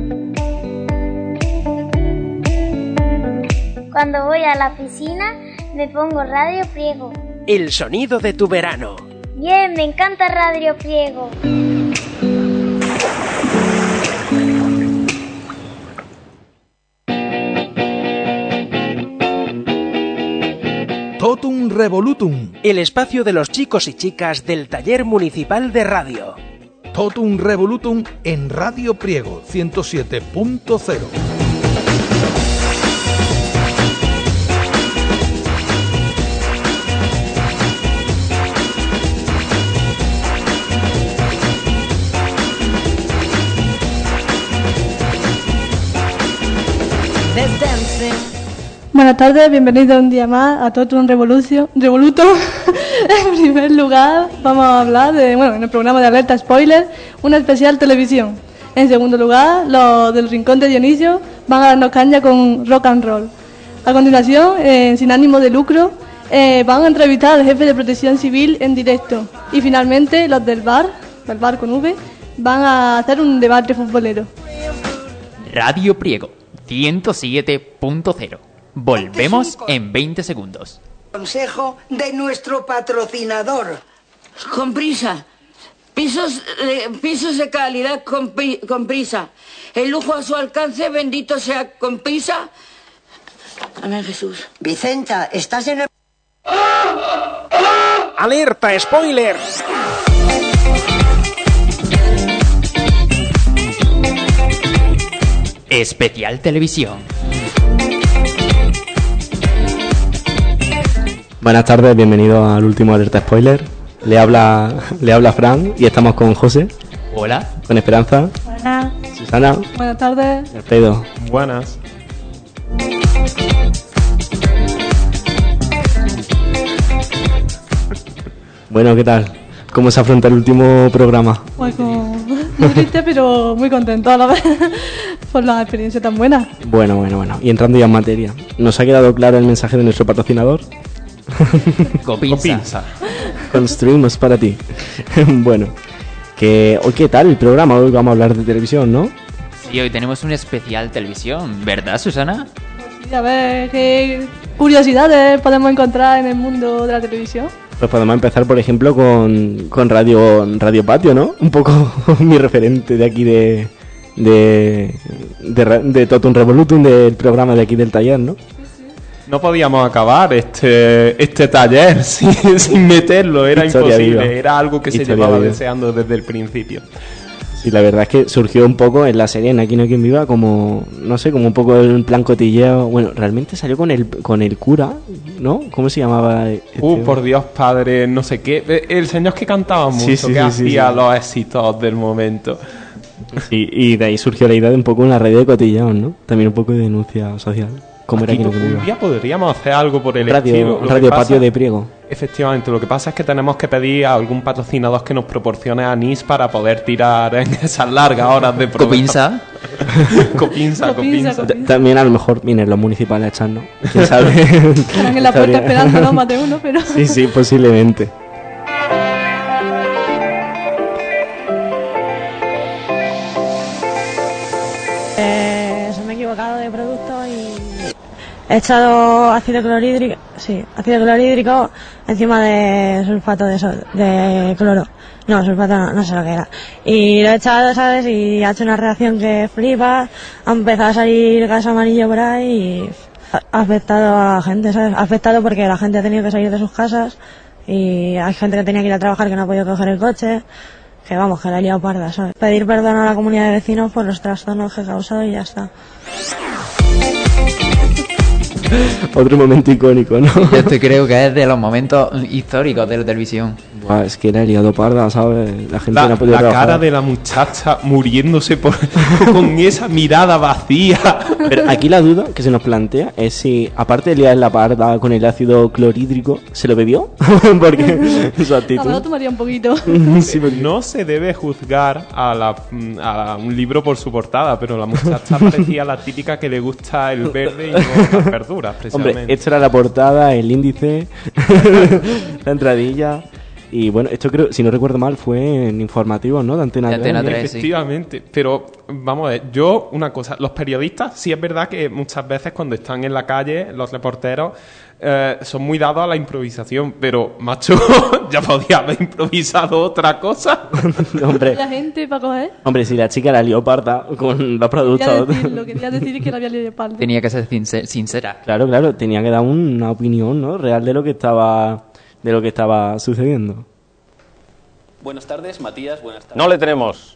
Cuando voy a la piscina me pongo Radio Priego. El sonido de tu verano. Bien, me encanta Radio Priego. Totum Revolutum. El espacio de los chicos y chicas del Taller Municipal de Radio. Totum Revolutum en Radio Priego 107.0. Buenas tardes, bienvenidos un día más a Totum Revolutum. En primer lugar, vamos a hablar en el programa de Alerta Spoiler, una especial televisión. En segundo lugar, los del Rincón de Dionisio van a darnos caña con rock and roll. A continuación, sin ánimo de lucro, van a entrevistar al jefe de Protección Civil en directo. Y finalmente, los del bar, el bar con V, van a hacer un debate futbolero. Radio Priego 107.0. Volvemos en 20 segundos. Consejo de nuestro patrocinador. Con prisa. Pisos de calidad con prisa. El lujo a su alcance, bendito sea con prisa. Amén, Jesús. Vicenta, estás en el... ¡Alerta spoiler! Especial Televisión. Buenas tardes, bienvenido al último Alerta Spoiler. Le habla Fran y estamos con José. Hola. Con Esperanza. Buenas. Susana. Buenas tardes. Y Alfredo. Buenas. Bueno, ¿qué tal? ¿Cómo se afronta el último programa? Bueno, muy triste, pero muy contento a la vez por la experiencia tan buena. Bueno. Y entrando ya en materia, ¿nos ha quedado claro el mensaje de nuestro patrocinador? Copinsa. Construimos para ti. Bueno, ¿qué tal el programa? Hoy vamos a hablar de televisión, ¿no? Sí, hoy tenemos un especial televisión, ¿verdad, Susana? Sí, a ver, ¿qué curiosidades podemos encontrar en el mundo de la televisión? Pues podemos empezar, por ejemplo, con Radio Patio, ¿no? Un poco mi referente de aquí de Totum Revolutum, del programa de aquí del taller, ¿no? No podíamos acabar este taller sin meterlo, era imposible, era algo que se llevaba deseando desde el principio. Sí, la verdad es que surgió un poco en la serie en Aquí no hay quien viva como, no sé, como un poco en plan cotilleo. Bueno, realmente salió con el cura, ¿no? ¿Cómo se llamaba? Por Dios, padre, no sé qué. El señor que cantaba mucho, que hacía los éxitos del momento. Sí, y de ahí surgió la idea de un poco una red de cotilleos, ¿no? También un poco de denuncia social. Como era Aquí no hay quien viva. Un día podríamos hacer algo por el estilo. Radio Patio de Priego. Efectivamente, lo que pasa es que tenemos que pedir a algún patrocinador que nos proporcione anís para poder tirar en esas largas horas de programa. Copinsa. También a lo mejor vienen los municipales a echarnos. ¿Quién sabe? Estarán en la puerta esperando, ¿no? Más de uno, pero... Sí, posiblemente. Se me he equivocado de producto y he echado ácido clorhídrico encima de sulfato de cloro. No, sulfato no sé lo que era. Y lo he echado, ¿sabes? Y ha hecho una reacción que flipa. Ha empezado a salir gas amarillo por ahí y ha afectado a la gente, ¿sabes? Ha afectado porque la gente ha tenido que salir de sus casas y hay gente que tenía que ir a trabajar que no ha podido coger el coche. Que vamos, que la he liado parda, ¿sabes? Pedir perdón a la comunidad de vecinos por los trastornos que he causado y ya está. Otro momento icónico, ¿no? Yo creo que es de los momentos históricos de la televisión. Buah, es que la he liado parda, ¿sabes? La gente no ha podido trabajar. La cara de la muchacha muriéndose con esa mirada vacía. Pero aquí la duda que se nos plantea es si, aparte de liar la parda con el ácido clorhídrico, ¿se lo bebió? Porque su actitud... No, tomaría un poquito. Sí, no se debe juzgar a un libro por su portada, pero la muchacha parecía la típica que le gusta el verde y no las verduras, precisamente. Hombre, esta era la portada, el índice, la entradilla... Y bueno, esto creo, si no recuerdo mal, fue en informativos, ¿no? De Antena 3. Efectivamente, pero vamos a ver, una cosa, los periodistas, sí es verdad que muchas veces cuando están en la calle, los reporteros, son muy dados a la improvisación, pero, macho, ya podía haber improvisado otra cosa. Hombre, la gente para coger. Hombre, si la chica era leoparda con los productos... Quería decir que era leoparda. Tenía que ser sincera. Claro, tenía que dar una opinión, ¿no? Real de lo que estaba sucediendo. Buenas tardes, Matías, buenas tardes. No le tenemos.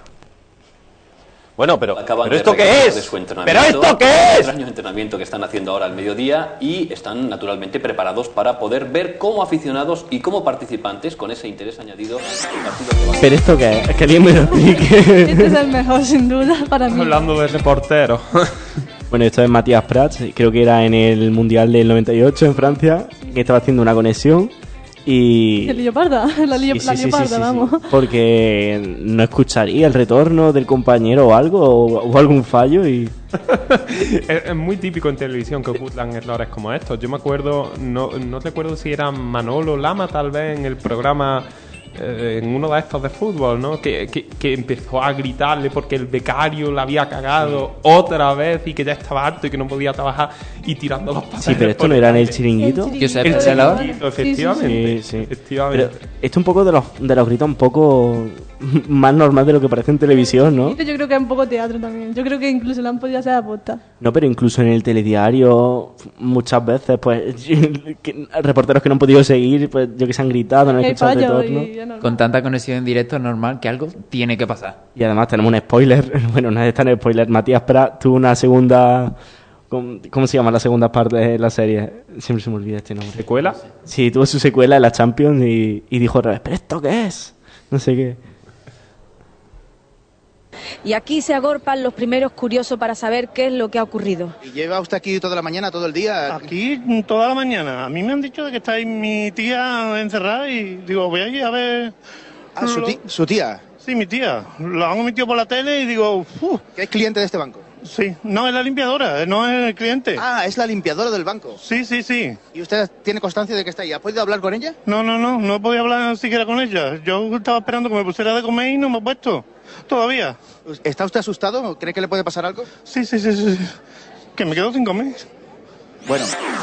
Bueno, pero ¿esto qué es? ¿Pero esto qué es? Extraño entrenamiento que están haciendo ahora al mediodía y están naturalmente preparados para poder ver como aficionados y como participantes con ese interés añadido el partido que va a... ¿Pero esto qué es? Que alguien me lo explique. Este es el mejor, sin duda, para mí. Hablando de reporteros. Bueno, esto es Matías Prats, creo que era en el Mundial del 98 en Francia, que estaba haciendo una conexión y... El leoparda, la leoparda, vamos. Porque no escucharía el retorno del compañero o algo, o algún fallo y... Es muy típico en televisión que ocurran errores como estos. Yo me acuerdo, no recuerdo si era Manolo Lama tal vez en el programa... en uno de estos de fútbol, ¿no? Que empezó a gritarle porque el becario la había cagado otra vez y que ya estaba harto y que no podía trabajar y tirando los papeles. Sí, pero esto no era en el chiringuito. El chiringuito, efectivamente. Sí. Pero esto un poco de los gritos un poco más normal de lo que parece en televisión, ¿no? Yo creo que es un poco teatro también. Yo creo que incluso lo han podido hacer a posta. No, pero incluso en el telediario muchas veces, pues, reporteros que no han podido seguir, pues, yo que se han gritado, no han escuchado el retorno. Con tanta conexión en directo es normal que algo tiene que pasar. Y además tenemos un spoiler. Bueno, no está en el spoiler. Matías Prats tuvo una segunda... ¿Cómo se llama la segunda parte de la serie? Siempre se me olvida este nombre. ¿Secuela? Sí, tuvo su secuela en la Champions y dijo otra vez, ¿pero esto qué es? No sé qué. Y aquí se agolpan los primeros curiosos para saber qué es lo que ha ocurrido. ¿Y lleva usted aquí toda la mañana, todo el día? Aquí toda la mañana. A mí me han dicho de que está ahí mi tía encerrada y digo, voy a ir a ver... Ah, ¿su tía? Sí, mi tía. Lo han emitido por la tele y digo... ¿Que es cliente de este banco? Sí, no, es la limpiadora, no es el cliente. Ah, es la limpiadora del banco. Sí. ¿Y usted tiene constancia de que está ahí? ¿Ha podido hablar con ella? No he podido hablar siquiera con ella. Yo estaba esperando que me pusiera de comer y no me ha puesto. Todavía. ¿Está usted asustado? ¿Cree que le puede pasar algo? Sí. Que me quedo sin comer. Bueno.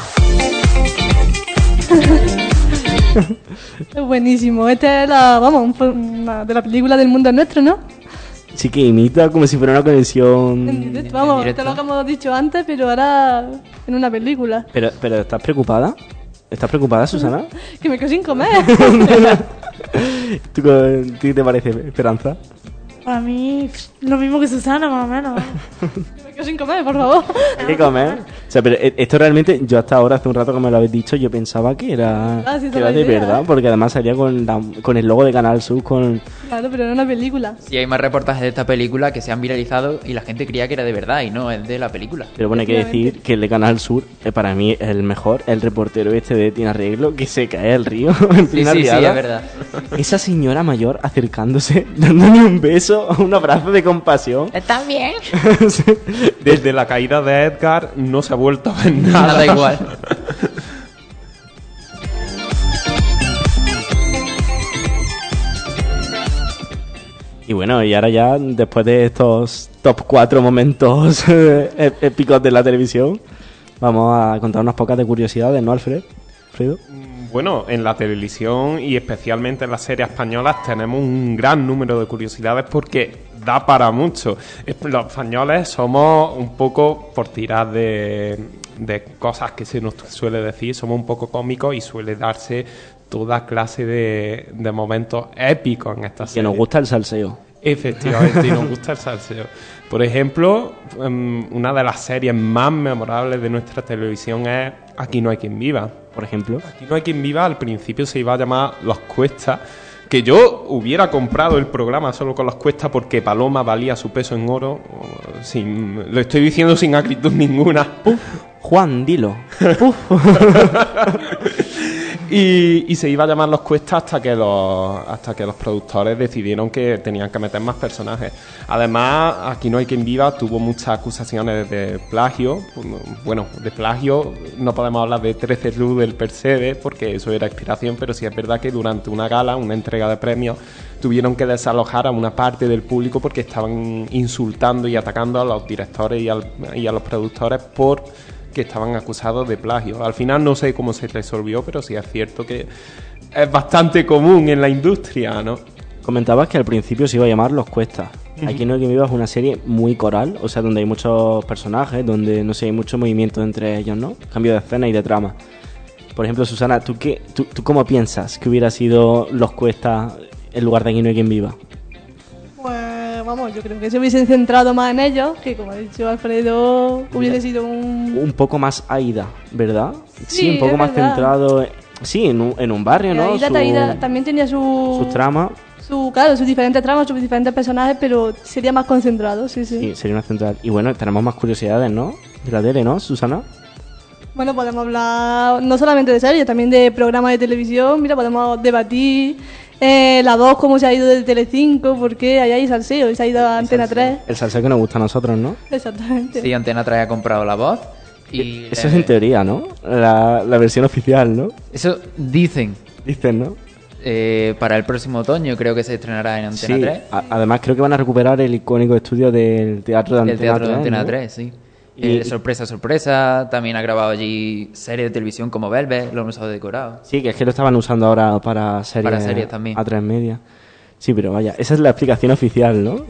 Es buenísimo. Esta es una de la película del mundo nuestro, ¿no? Sí, que imita como si fuera una conexión... Vamos, te lo que hemos dicho antes, pero ahora en una película. Pero ¿estás preocupada? ¿Estás preocupada, Susana? Que me quedo sin comer. ¿Tú qué te parece, Esperanza? Para mí, lo mismo que Susana, más o menos. Me quedo sin comer, por favor. Hay que comer. O sea, pero esto realmente, yo hasta ahora, hace un rato que me lo habéis dicho, yo pensaba que era, de verdad, porque además salía con el logo de Canal Sur, Claro, pero era una película. Y hay más reportajes de esta película que se han viralizado y la gente creía que era de verdad y no, es de la película. Pero bueno, hay que decir que el de Canal Sur, para mí, es el mejor, el reportero de Tiene Arreglo, que se cae al río en plena riada. Sí, es verdad. Esa señora mayor acercándose, dándole un beso, un abrazo de compasión. ¿Estás bien? Desde la caída de Edgar no se ha vuelto a ver nada igual. Y bueno, y ahora ya, después de estos top 4 momentos épicos de la televisión, vamos a contar unas pocas de curiosidades, ¿no, Alfredo? Bueno, en la televisión y especialmente en las series españolas tenemos un gran número de curiosidades porque da para mucho. Los españoles somos un poco, por tirar de cosas que se nos suele decir, somos un poco cómicos y suele darse toda clase de momentos épicos en esta serie. Que nos gusta el salseo. Efectivamente, y nos gusta el salseo. Por ejemplo, una de las series más memorables de nuestra televisión es Aquí no hay quien viva. Por ejemplo, Aquí no hay quien viva al principio se iba a llamar Los Cuestas, que yo hubiera comprado el programa solo con Los Cuestas porque Paloma valía su peso en oro, lo estoy diciendo sin acritud ninguna. Juan, dilo. Y se iba a llamar Los Cuesta hasta que los productores decidieron que tenían que meter más personajes. Además, Aquí no hay quien viva tuvo muchas acusaciones de plagio. Bueno, de plagio no podemos hablar de 13 Luz del Percebe, porque eso era inspiración, pero sí es verdad que durante una gala, una entrega de premios, tuvieron que desalojar a una parte del público porque estaban insultando y atacando a los directores y a los productores por que estaban acusados de plagio. Al final no sé cómo se resolvió, pero sí es cierto que es bastante común en la industria, ¿no? Comentabas que al principio se iba a llamar Los Cuesta. Aquí no hay quien viva es una serie muy coral, o sea, donde hay muchos personajes, donde, no sé, hay mucho movimiento entre ellos, ¿no? Cambio de escena y de trama. Por ejemplo, Susana, ¿tú cómo piensas que hubiera sido Los Cuesta en lugar de Aquí no hay quien viva? Pues vamos, yo creo que se hubiesen centrado más en ellos, que como ha dicho Alfredo, hubiese sido un poco más Aida, ¿verdad? Sí, un poco más verdad. Centrado en un barrio, ¿no? Aida también tenía su trama. Sus diferentes tramas, sus diferentes personajes, pero sería más concentrado, sí. Sí, sería una central. Y bueno, tenemos más curiosidades, ¿no? De la tele, ¿no, Susana? Bueno, podemos hablar no solamente de series, también de programas de televisión. Mira, podemos debatir la 2, cómo se ha ido de Telecinco, porque allá hay salseo y se ha ido a Antena 3. El salseo que nos gusta a nosotros, ¿no? Exactamente. Sí, Antena 3 ha comprado La Voz. Y eso es en teoría, ¿no? La versión oficial, ¿no? Eso dicen. Dicen, ¿no? Para el próximo otoño creo que se estrenará en Antena 3. Además creo que van a recuperar el icónico estudio del Teatro de Antena 3. Del Teatro de Antena ¿no? 3, sí. Sorpresa, también ha grabado allí series de televisión como Velvet, lo hemos decorado. Sí, que es que lo estaban usando ahora para series también. A3 Media. Sí, pero vaya, esa es la explicación oficial, ¿no?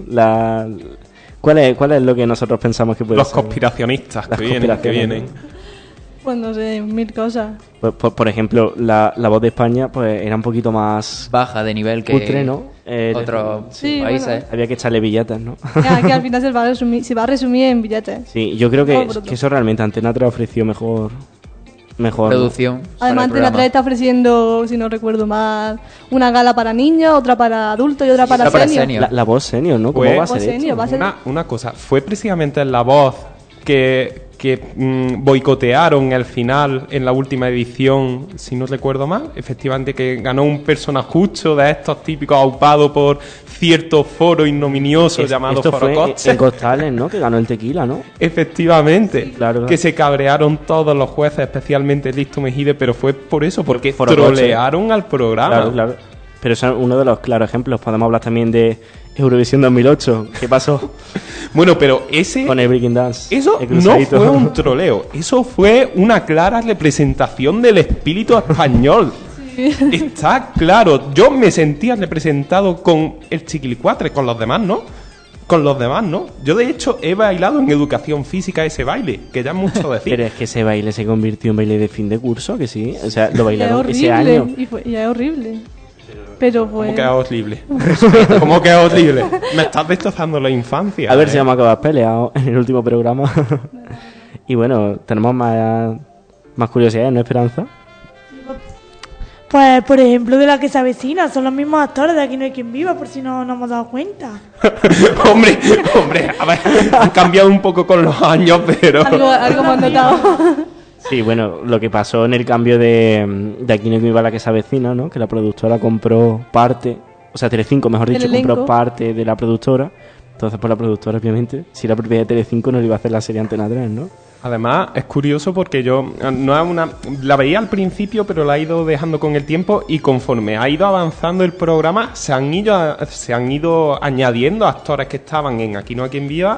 ¿Cuál es lo que nosotros pensamos que puede Los ser? conspiracionistas que vienen. Pues no sé, mil cosas. Por ejemplo, la Voz de España pues era un poquito más baja de nivel que cutre, ¿no? Otros países. Bueno. Había que echarle billetes, ¿no? Que al final se va a resumir en billetes. Sí, yo creo que eso realmente Antena 3 ofreció mejor producción. Además, Antena 3 está ofreciendo, si no recuerdo mal, una gala para niños, otra para adultos y otra para senior. La Voz senior, ¿no? ¿Cómo va a ser senior, una cosa, fue precisamente en La Voz que boicotearon el final en la última edición, si no recuerdo mal, efectivamente, que ganó un personajucho de estos típicos aupados por cierto foro ignominioso llamado Foro Coche. En Costales, ¿no? Que ganó el tequila, ¿no? Efectivamente, claro. Que se cabrearon todos los jueces, especialmente Listo Mejide, pero fue por eso, porque Foro trolearon al programa. Claro. Pero eso es uno de los claros ejemplos. Podemos hablar también de Eurovisión 2008. ¿Qué pasó? Bueno, pero ese... Con el Breaking Dance. Eso no fue un troleo. Eso fue una clara representación del espíritu español. Sí. Está claro. Yo me sentía representado con el Chiquilicuatre, con los demás, ¿no? Yo, de hecho, he bailado en educación física ese baile, que ya es mucho decir. Pero es que ese baile se convirtió en baile de fin de curso, que sí. O sea, lo bailaron ese año. Y es horrible. Pero fue... ¿Cómo que es horrible? ¿Cómo que es horrible? Me estás destrozando la infancia. A ver si vamos a acabar peleados en el último programa. Y bueno, tenemos más curiosidades, ¿no, Esperanza? Pues, por ejemplo, de La que se avecina. Son los mismos actores de Aquí no hay quien viva, por si no nos hemos dado cuenta. hombre, a ver, han cambiado un poco con los años, pero... Algo hemos notado. Sí, bueno, lo que pasó en el cambio de Aquí no hay quien viva, La que se avecina, ¿no? Que la productora compró parte, o sea, Telecinco, mejor dicho, compró parte de la productora. Entonces, por la productora, obviamente, si era propiedad de Telecinco, no le iba a hacer la serie Antena 3, ¿no? Además, es curioso porque yo la veía al principio, pero la he ido dejando con el tiempo, y conforme ha ido avanzando el programa, se han ido añadiendo actores que estaban en Aquí no hay quien viva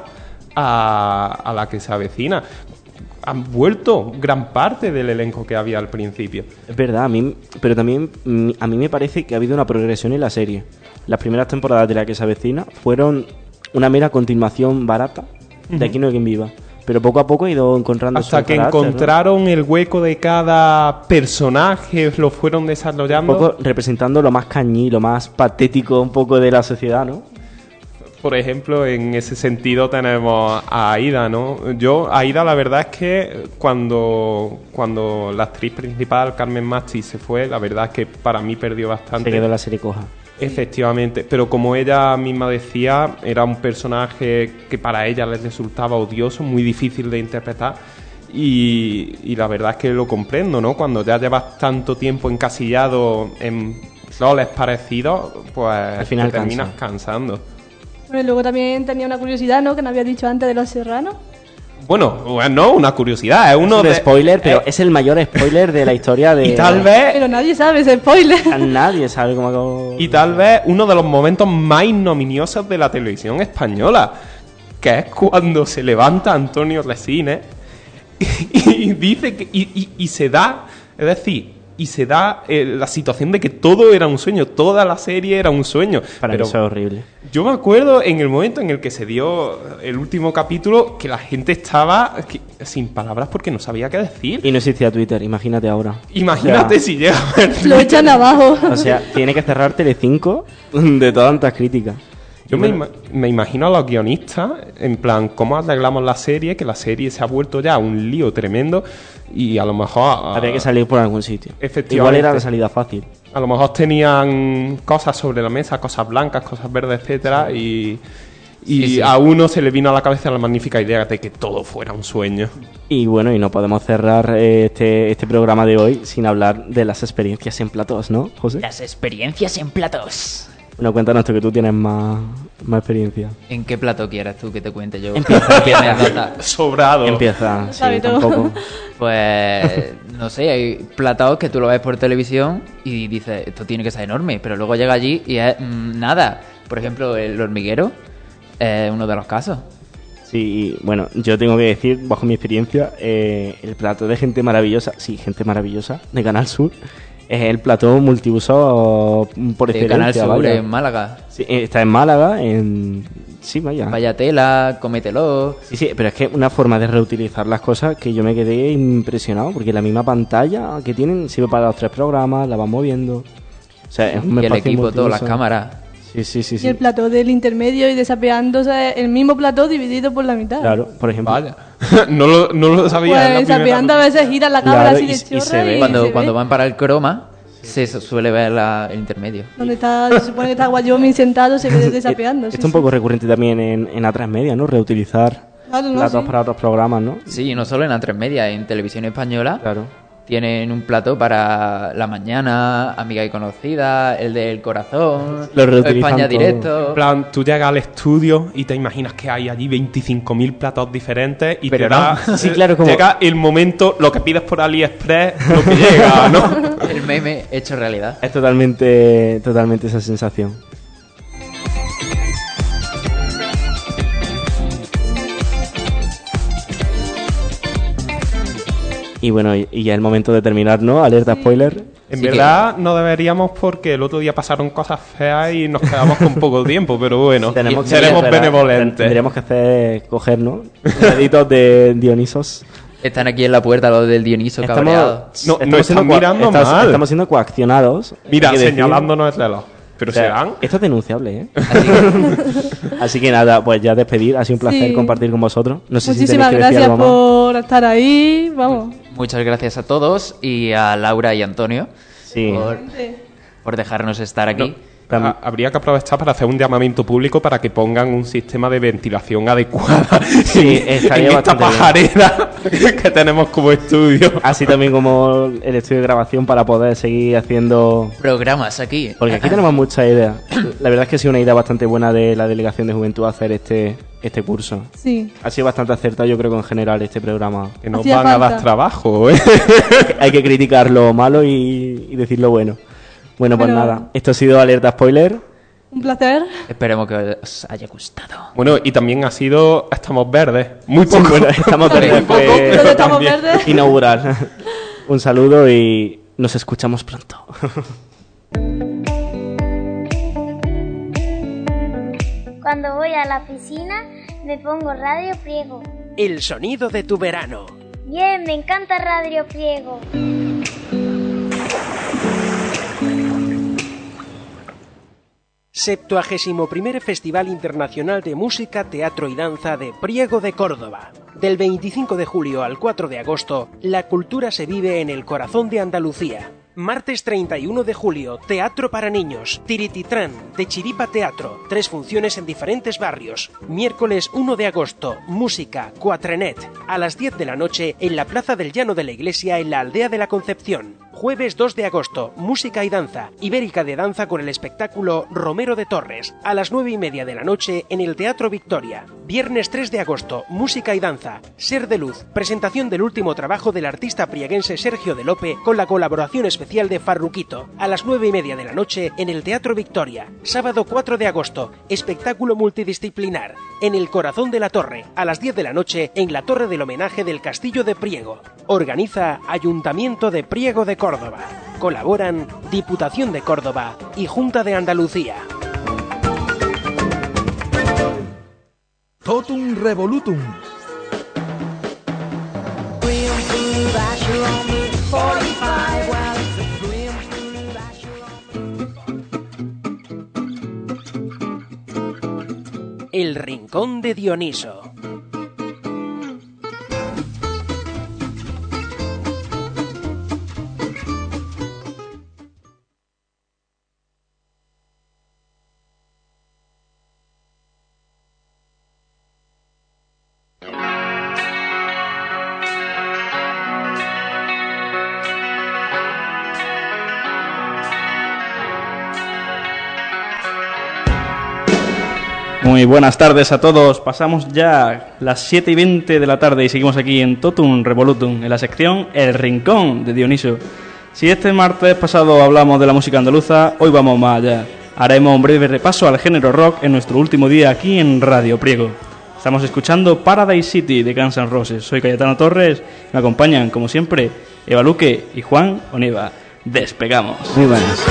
a La que se avecina. Han vuelto gran parte del elenco que había al principio. Es verdad, pero también a mí me parece que ha habido una progresión en la serie. Las primeras temporadas de La que se avecina fueron una mera continuación barata de Aquí no hay quien viva. Pero poco a poco he ido encontrando hasta que encontraron, ¿no?, el hueco de cada personaje, lo fueron desarrollando. Un poco representando lo más cañí, lo más patético un poco de la sociedad, ¿no? Por ejemplo, en ese sentido tenemos a Aida, ¿no? Aida, la verdad es que cuando la actriz principal, Carmen Machi, se fue, la verdad es que para mí perdió bastante. Se quedó la serie coja. Efectivamente, pero como ella misma decía, era un personaje que para ella les resultaba odioso, muy difícil de interpretar, y la verdad es que lo comprendo, ¿no? Cuando ya llevas tanto tiempo encasillado en roles parecidos, pues al final te terminas cansando. Bueno, y luego también tenía una curiosidad, ¿no? Que no había dicho antes de Los Serranos. Bueno, no, una curiosidad, es uno de spoiler, pero es el mayor spoiler de la historia de... Y tal vez... Pero nadie sabe ese spoiler. Nadie sabe cómo... Y tal vez uno de los momentos más ignominiosos de la televisión española, que es cuando se levanta Antonio Resines y dice que... Y se da, es decir... Y se da la situación de que todo era un sueño, toda la serie era un sueño. Para mí eso es horrible. Yo me acuerdo en el momento en el que se dio el último capítulo que la gente estaba sin palabras porque no sabía qué decir. Y no existía Twitter, imagínate ahora. Imagínate si llega a ver Lo echan abajo. O sea, tiene que cerrar Telecinco de tantas críticas. Yo me imagino a los guionistas, en plan, ¿cómo arreglamos la serie? Que la serie se ha vuelto ya un lío tremendo y a lo mejor... Habría que salir por algún sitio. Efectivamente. Igual era la salida fácil. A lo mejor tenían cosas sobre la mesa, cosas blancas, cosas verdes, etcétera, y a uno se le vino a la cabeza la magnífica idea de que todo fuera un sueño. Y bueno, y no podemos cerrar este programa de hoy sin hablar de las experiencias en platós, ¿no, José? Las experiencias en platós. Bueno, cuéntanos tú, que tú tienes más experiencia. ¿En qué plato quieres tú que te cuente yo? Empieza. Sobrado. Empieza, sí, tampoco. Pues, no sé, hay platos que tú lo ves por televisión y dices, esto tiene que ser enorme, pero luego llega allí y es nada. Por ejemplo, El Hormiguero es uno de los casos. Sí, bueno, yo tengo que decir, bajo mi experiencia, el plato de Gente Maravillosa, Gente Maravillosa, de Canal Sur, es el plató multiuso por excelencia. Canal Sur, vaya. en Málaga. Sí, está en Málaga, sí, vaya. Vaya tela, cómetelo. Sí, pero es que una forma de reutilizar las cosas que yo me quedé impresionado, porque la misma pantalla que tienen sirve para los 3 programas, la van moviendo. O sea, es un y el equipo, todas las cámaras. Sí. Y el plató del intermedio y desapeándose, el mismo plató dividido por la mitad. Claro, por ejemplo. Vaya. no lo sabía. Pues desapeando a veces gira la cámara así de chorra y se ve. Cuando van para el croma, se suele ver el intermedio. Donde se supone que está Wyoming sentado, se ve desapeando. Esto es un poco recurrente también en A3 Media, ¿no? Reutilizar platos para otros programas, ¿no? Sí, no solo en A3 Media, en Televisión Española. Claro. Tienen un plató para La Mañana, Amiga y Conocida, el del Corazón, España Directo. En plan, tú llegas al estudio y te imaginas que hay allí 25.000 platos diferentes y pero te da... Sí, claro, como... Llega el momento, lo que pides por AliExpress, lo que llega, ¿no? El meme hecho realidad. Es totalmente esa sensación. Y bueno, y ya es el momento de terminar, ¿no? Alerta spoiler. En verdad no deberíamos porque el otro día pasaron cosas feas y nos quedamos con poco tiempo, pero bueno, seremos benevolentes. Tendríamos que coger, ¿no? Deditos de Dionisos. Están aquí en la puerta los del Dioniso cabreados. No están mirando mal. Estamos siendo coaccionados. Mira, señalándonos el reloj. Pero serán. Esto es denunciable, ¿eh? Así que nada, pues ya despedir. Ha sido un placer compartir con vosotros. No sé Muchísimas si tenéis que gracias por estar ahí. Vamos. Muchas gracias a todos y a Laura y Antonio por dejarnos estar aquí. Habría que aprovechar para hacer un llamamiento público para que pongan un sistema de ventilación adecuada en esta pajarera que tenemos como estudio. Así también como el estudio de grabación para poder seguir haciendo programas aquí. Porque aquí tenemos muchas ideas. La verdad es que ha sido una idea bastante buena de la Delegación de Juventud hacer este curso. Sí. Ha sido bastante acertado, yo creo que en general este programa. Que nos van a dar trabajo, ¿eh? Hay que criticar lo malo y decir lo bueno. Bueno, pues nada, esto ha sido Alerta Spoiler. Un placer. Esperemos que os haya gustado. Bueno, y también ha sido Estamos Verdes. Muy poco. Bueno, Estamos Verdes fue Estamos Verdes inaugural. Un saludo y nos escuchamos pronto. Cuando voy a la piscina me pongo Radio Priego. El sonido de tu verano. Bien, me encanta Radio Priego. º Festival Internacional de Música, Teatro y Danza de Priego de Córdoba. Del 25 de julio al 4 de agosto, la cultura se vive en el corazón de Andalucía. Martes 31 de julio, teatro para niños, Tirititrán, de Chiripa Teatro, 3 funciones en diferentes barrios. Miércoles 1 de agosto, música, Cuatrenet, a las 10 de la noche en la Plaza del Llano de la Iglesia en la Aldea de la Concepción. Jueves 2 de agosto, música y danza, Ibérica de danza con el espectáculo Romero de Torres, a las 9:30 de la noche en el Teatro Victoria. Viernes 3 de agosto, música y danza, Ser de Luz, presentación del último trabajo del artista prieguense Sergio de Lope con la colaboración especial de Farruquito, a las 9:30 de la noche en el Teatro Victoria. Sábado 4 de agosto, espectáculo multidisciplinar, en el Corazón de la Torre, a las 10 de la noche en la Torre del Homenaje del Castillo de Priego. Organiza Ayuntamiento de Priego de Córdoba. Colaboran Diputación de Córdoba y Junta de Andalucía. Totum Revolutum. El Rincón de Dioniso. Muy buenas tardes a todos. Pasamos ya las 7:20 de la tarde y seguimos aquí en Totum Revolutum, en la sección El Rincón de Dioniso. Si este martes pasado hablamos de la música andaluza, hoy vamos más allá. Haremos un breve repaso al género rock en nuestro último día aquí en Radio Priego. Estamos escuchando Paradise City de Guns N' Roses. Soy Cayetano Torres, me acompañan como siempre Eva Luque y Juan Onieva. Despegamos. Muy buenas.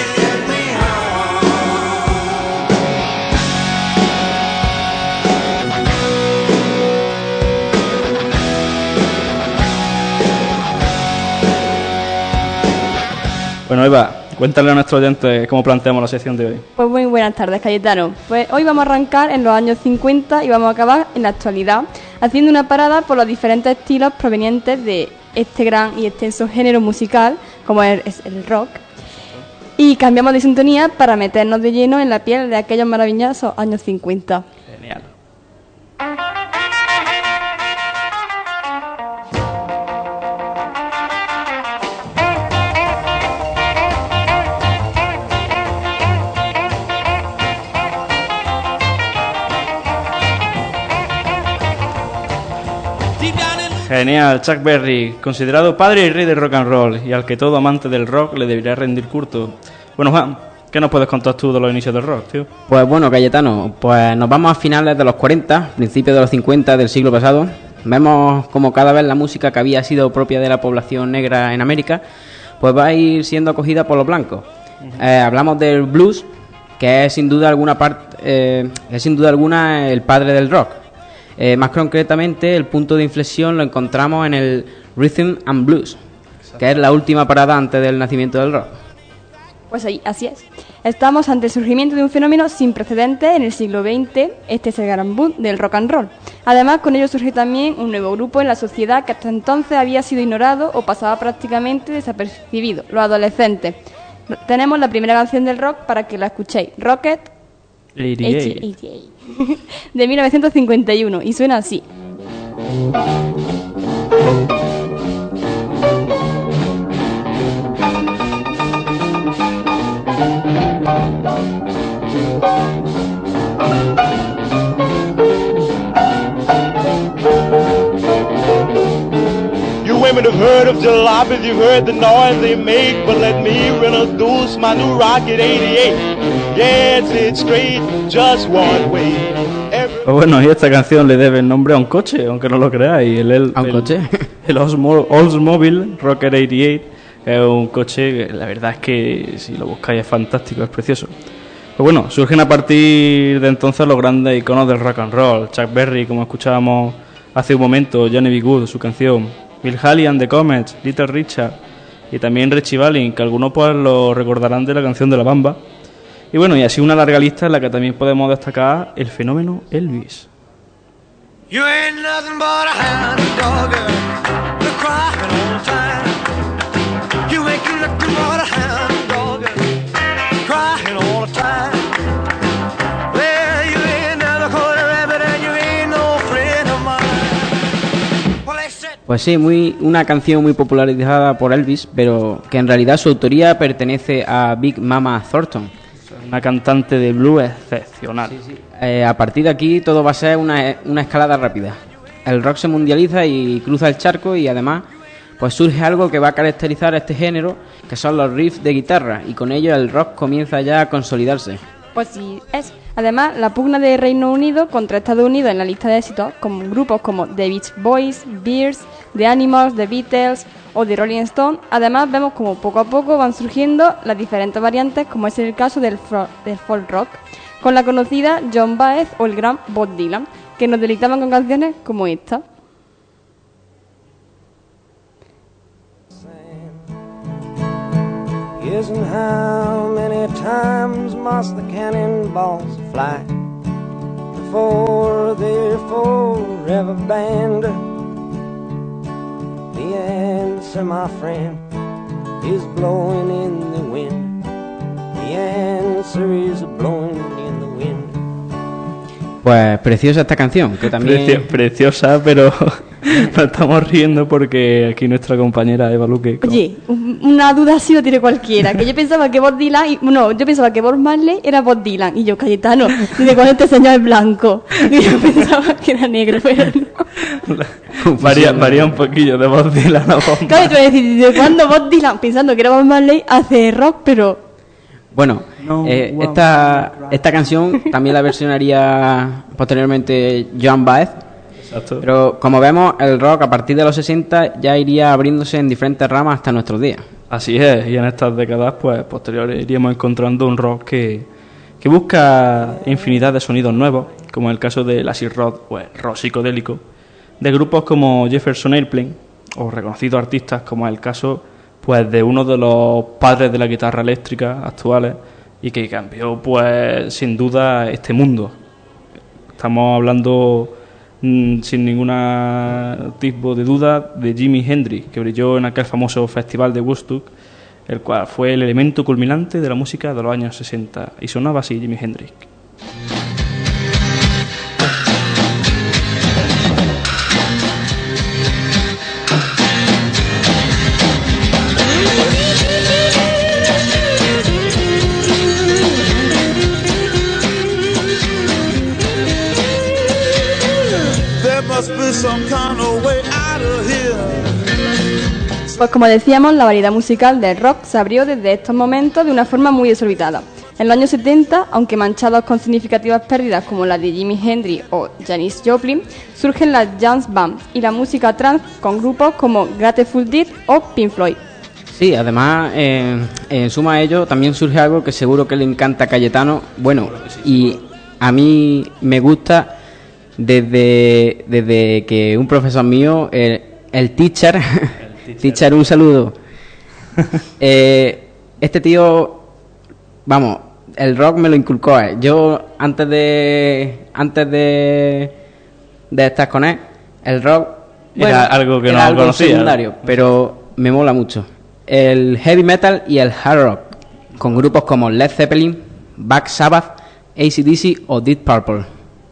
Bueno, Eva, cuéntale a nuestros oyentes cómo planteamos la sección de hoy. Pues muy buenas tardes, Cayetano. Pues hoy vamos a arrancar en los años 50 y vamos a acabar en la actualidad, haciendo una parada por los diferentes estilos provenientes de este gran y extenso género musical, como es el rock. Y cambiamos de sintonía para meternos de lleno en la piel de aquellos maravillosos años 50. Genial. Genial, Chuck Berry, considerado padre y rey del rock and roll, y al que todo amante del rock le debería rendir culto. Bueno, Juan, ¿qué nos puedes contar tú de los inicios del rock, tío? Pues bueno, Cayetano, pues nos vamos a finales de los 40, principios de los 50 del siglo pasado. Vemos como cada vez la música que había sido propia de la población negra en América, pues va a ir siendo acogida por los blancos. Hablamos del blues, que es sin duda alguna el padre del rock. Más concretamente, el punto de inflexión lo encontramos en el Rhythm and Blues, que es la última parada antes del nacimiento del rock. Pues ahí, así es. Estamos ante el surgimiento de un fenómeno sin precedentes en el siglo XX. Este es el gran boom del rock and roll. Además, con ello surge también un nuevo grupo en la sociedad que hasta entonces había sido ignorado o pasaba prácticamente desapercibido: los adolescentes. Tenemos la primera canción del rock para que la escuchéis: Rocket 88. De 1951, y suena así. You women have heard of jalopies, you've heard the noise they make, but let me introduce my new Rocket 88. Yeah, it's straight, just one way. Pues bueno, y esta canción le debe el nombre a un coche, aunque no lo creáis. ¿A un coche? El Oldsmobile Rocket 88, que es un coche que la verdad es que si lo buscáis es fantástico, es precioso. Pues bueno, surgen a partir de entonces los grandes iconos del rock and roll. Chuck Berry, como escuchábamos hace un momento, Johnny B. Good, su canción, Bill Haley and the Comets, Little Richard, y también Ritchie Valens, que algunos pues lo recordarán de la canción de La Bamba. Y bueno, y así una larga lista en la que también podemos destacar el fenómeno Elvis. You ain't nothing but a hound dog, crying all the time. You make looking for a hound dog, crying all the time. Well, you ain't never caught a rabbit and you ain't no friend of mine. Well, they said. Pues sí, una canción muy popularizada por Elvis, pero que en realidad su autoría pertenece a Big Mama Thornton. Una cantante de blues excepcional. Sí, sí. A partir de aquí todo va a ser una escalada rápida. El rock se mundializa y cruza el charco y además pues surge algo que va a caracterizar a este género, que son los riffs de guitarra, y con ello el rock comienza ya a consolidarse. Pues sí, es. Además, la pugna de Reino Unido contra Estados Unidos en la lista de éxitos, con grupos como The Beach Boys, Bears, The Animals, The Beatles o The Rolling Stones. Además, vemos como poco a poco van surgiendo las diferentes variantes, como es el caso del folk rock, con la conocida Joan Baez o el gran Bob Dylan, que nos deleitaban con canciones como esta. Isn't how many times must the cannonballs fly before they're forever banned? The answer, my friend, is blowing in the wind. The answer is blowing in the wind. Pues preciosa esta canción, que también... Preciosa, pero nos estamos riendo porque aquí nuestra compañera Eva Luque... Oye, una duda así lo tiene cualquiera, que yo pensaba que Bob Dylan... yo pensaba que Bob Marley era Bob Dylan, y yo, Cayetano, ¿desde cuándo este señor es blanco? Y yo pensaba que era negro, pero no. Varía un poquillo de Bob Dylan a Bob Marley. Claro, te voy a decir, ¿desde cuándo Bob Dylan, pensando que era Bob Marley, hace rock, pero... Bueno, esta canción también la versionaría posteriormente Joan Baez. Exacto. Pero como vemos, el rock a partir de los 60 ya iría abriéndose en diferentes ramas hasta nuestros días. Así es, y en estas décadas pues posteriores iríamos encontrando un rock que busca infinidad de sonidos nuevos, como el caso del acid rock o el rock psicodélico, de grupos como Jefferson Airplane o reconocidos artistas como el caso pues de uno de los padres de la guitarra eléctrica actuales y que cambió pues sin duda este mundo. Estamos hablando sin ningún tipo de duda de Jimi Hendrix, que brilló en aquel famoso festival de Woodstock, el cual fue el elemento culminante de la música de los años 60, y sonaba así Jimi Hendrix. Pues como decíamos, la variedad musical del rock se abrió desde estos momentos de una forma muy desorbitada. En los años 70, aunque manchados con significativas pérdidas como la de Jimi Hendrix o Janis Joplin, surgen las jazz bands y la música trance con grupos como Grateful Dead o Pink Floyd. Sí, además, en suma a ello, también surge algo que seguro que le encanta a Cayetano, bueno, y a mí me gusta desde que un profesor mío, el teacher, teacher, un saludo. Este tío, vamos, el rock me lo inculcó. Yo antes de estar con él, el rock era algo que no conocía, secundario, pero me mola mucho. El heavy metal y el hard rock, con grupos como Led Zeppelin, Black Sabbath, AC/DC o Deep Purple.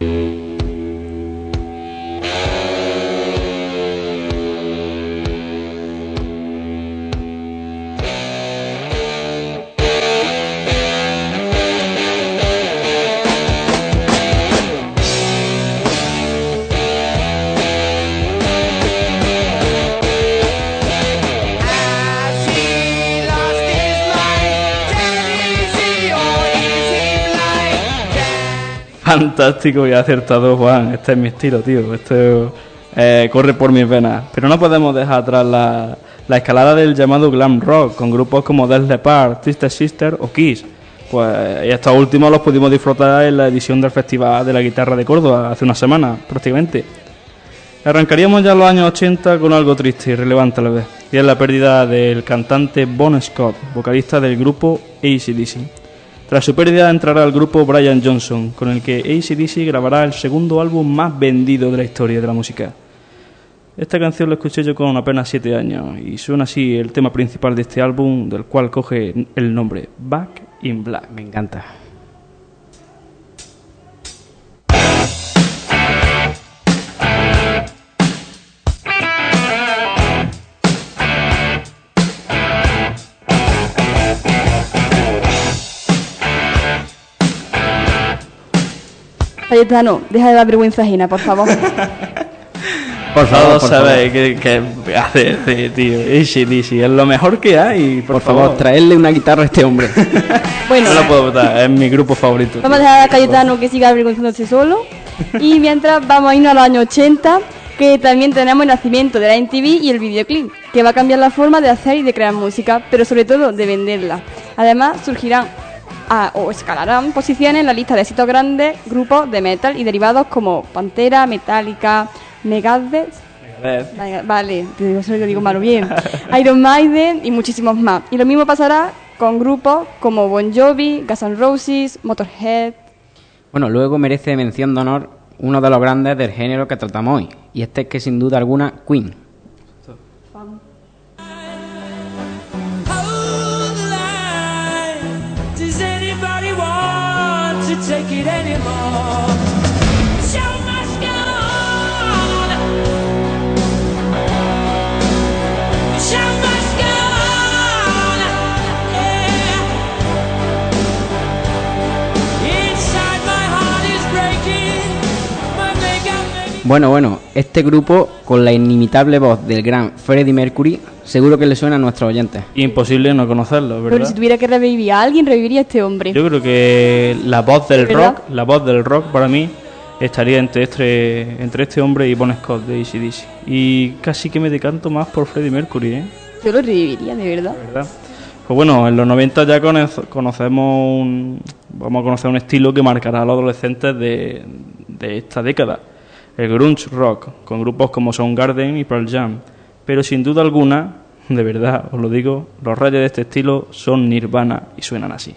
Fantástico y acertado, Juan. Este es mi estilo, tío. Esto corre por mis venas. Pero no podemos dejar atrás la escalada del llamado glam rock, con grupos como Def Leppard, Twisted Sister o Kiss. Pues y estos últimos los pudimos disfrutar en la edición del Festival de la Guitarra de Córdoba hace una semana, prácticamente. Arrancaríamos ya los años 80 con algo triste y relevante a la vez, y es la pérdida del cantante Bon Scott, vocalista del grupo AC/DC. Tras su pérdida entrará al grupo Brian Johnson, con el que AC/DC grabará el segundo álbum más vendido de la historia de la música. Esta canción la escuché yo con apenas 7 años y suena así el tema principal de este álbum, del cual coge el nombre Back in Black. Me encanta. Cayetano, deja de dar vergüenza ajena, por favor. Por favor, sabéis que hace, tío. AC/DC es lo mejor que hay. Por favor, traerle una guitarra a este hombre. Bueno, no lo puedo votar, es mi grupo favorito. Vamos a dejar a Cayetano que siga avergonzándose solo. Y mientras vamos a irnos a los años 80, que también tenemos el nacimiento de la MTV y el videoclip, que va a cambiar la forma de hacer y de crear música, pero sobre todo de venderla. Además, surgirán o escalarán posiciones en la lista de éxitos grandes grupos de metal y derivados como Pantera, Metallica, Megadeth. Vale, eso lo digo malo bien. Iron Maiden y muchísimos más. Y lo mismo pasará con grupos como Bon Jovi, Guns N' Roses, Motorhead. Bueno, luego merece mención de honor uno de los grandes del género que tratamos hoy. Y este es que sin duda alguna, Queen. Take it anymore. Show must go on. Show must go on. Yeah. Inside my heart is breaking. My makeup. Bueno, este grupo con la inimitable voz del gran Freddie Mercury seguro que le suena a nuestros oyentes. Imposible no conocerlo, ¿verdad? Pero si tuviera que revivir a alguien, reviviría a este hombre. Yo creo que la voz del rock para mí estaría entre este hombre y Bon Scott de AC/DC. Y casi que me decanto más por Freddie Mercury, ¿eh? Yo lo reviviría, de verdad. Pues bueno, en los 90 ya vamos a conocer un estilo que marcará a los adolescentes de esta década. El grunge rock, con grupos como Soundgarden y Pearl Jam. Pero sin duda alguna, de verdad os lo digo, los reyes de este estilo son Nirvana y suenan así.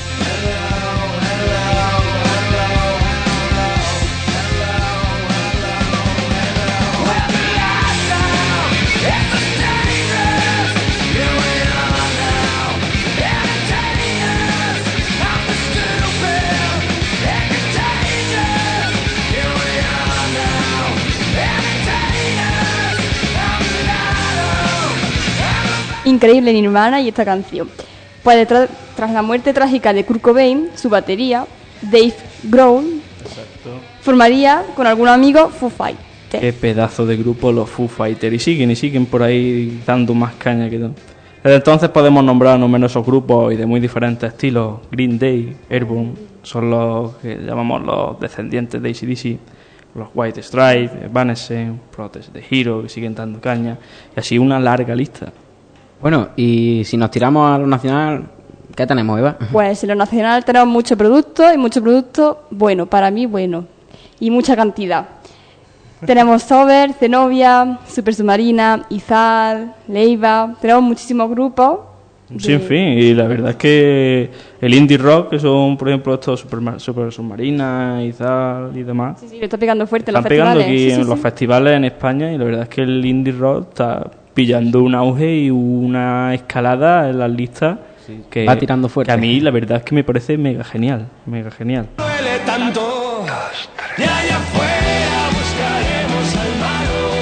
Increíble Nirvana y esta canción. Pues tras la muerte trágica de Kurt Cobain, su batería, Dave Grohl, formaría con algunos amigos Foo Fighters. Qué pedazo de grupo los Foo Fighters. Y siguen por ahí dando más caña que todo. Desde entonces podemos nombrar numerosos grupos y de muy diferentes estilos. Green Day, Airborne, son los que llamamos los descendientes de AC/DC. Los White Stripes, Evanescence, Protest the Hero, que siguen dando caña. Y así una larga lista. Bueno, y si nos tiramos a lo nacional, ¿qué tenemos, Eva? Pues en lo nacional tenemos mucho producto bueno, para mí bueno, y mucha cantidad. Tenemos Sober, Zenobia, Super Submarina, Izal, Leiva, tenemos muchísimos grupos. Sí, en fin, y la verdad es que el indie rock, que son, por ejemplo, estos Super Submarina, Izal y demás. Sí, lo está pegando fuerte en los festivales. Están pegando aquí en los festivales en España y la verdad es que el indie rock está pillando un auge y una escalada en las listas que va tirando fuerte. Que a mí la verdad es que me parece mega genial. Duele tanto, y allá afuera buscaremos al malo,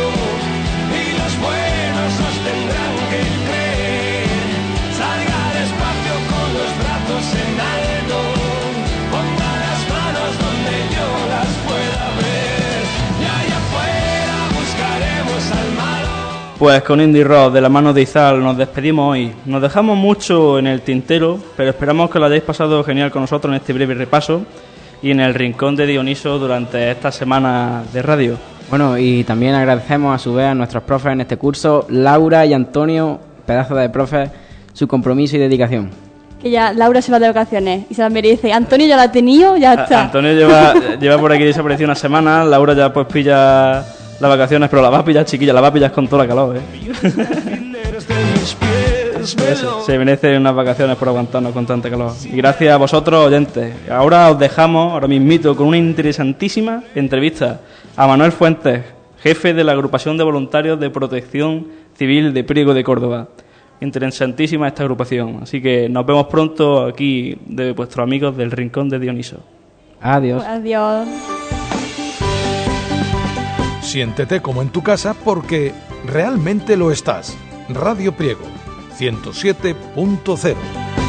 y los buenos nos tendrán que creer. Salga despacio con los brazos en alto, ponga las manos donde yo las pueda ver, y allá afuera buscaremos al malo. Pues con Indie Rock de la mano de Izal nos despedimos hoy. Nos dejamos mucho en el tintero, pero esperamos que lo hayáis pasado genial con nosotros en este breve repaso y en el rincón de Dioniso durante esta semana de radio. Bueno, y también agradecemos a su vez a nuestros profes en este curso, Laura y Antonio, pedazo de profes, su compromiso y dedicación. Que ya Laura se va de vacaciones y se la merece. Antonio ya la ha tenido, ya está. Antonio lleva por aquí desaparecido una semana, Laura ya pues pilla las vacaciones, pero la va a pillar, chiquilla, la va a pillar con toda la calor, Se merecen unas vacaciones por aguantarnos con tanta calor. Y gracias a vosotros, oyentes. Ahora os dejamos, ahora mismito, con una interesantísima entrevista a Manuel Fuentes, jefe de la Agrupación de Voluntarios de Protección Civil de Priego de Córdoba. Interesantísima esta agrupación. Así que nos vemos pronto aquí de vuestros amigos del Rincón de Dioniso. Adiós. Adiós. Siéntete como en tu casa porque realmente lo estás. Radio Priego, 107.0.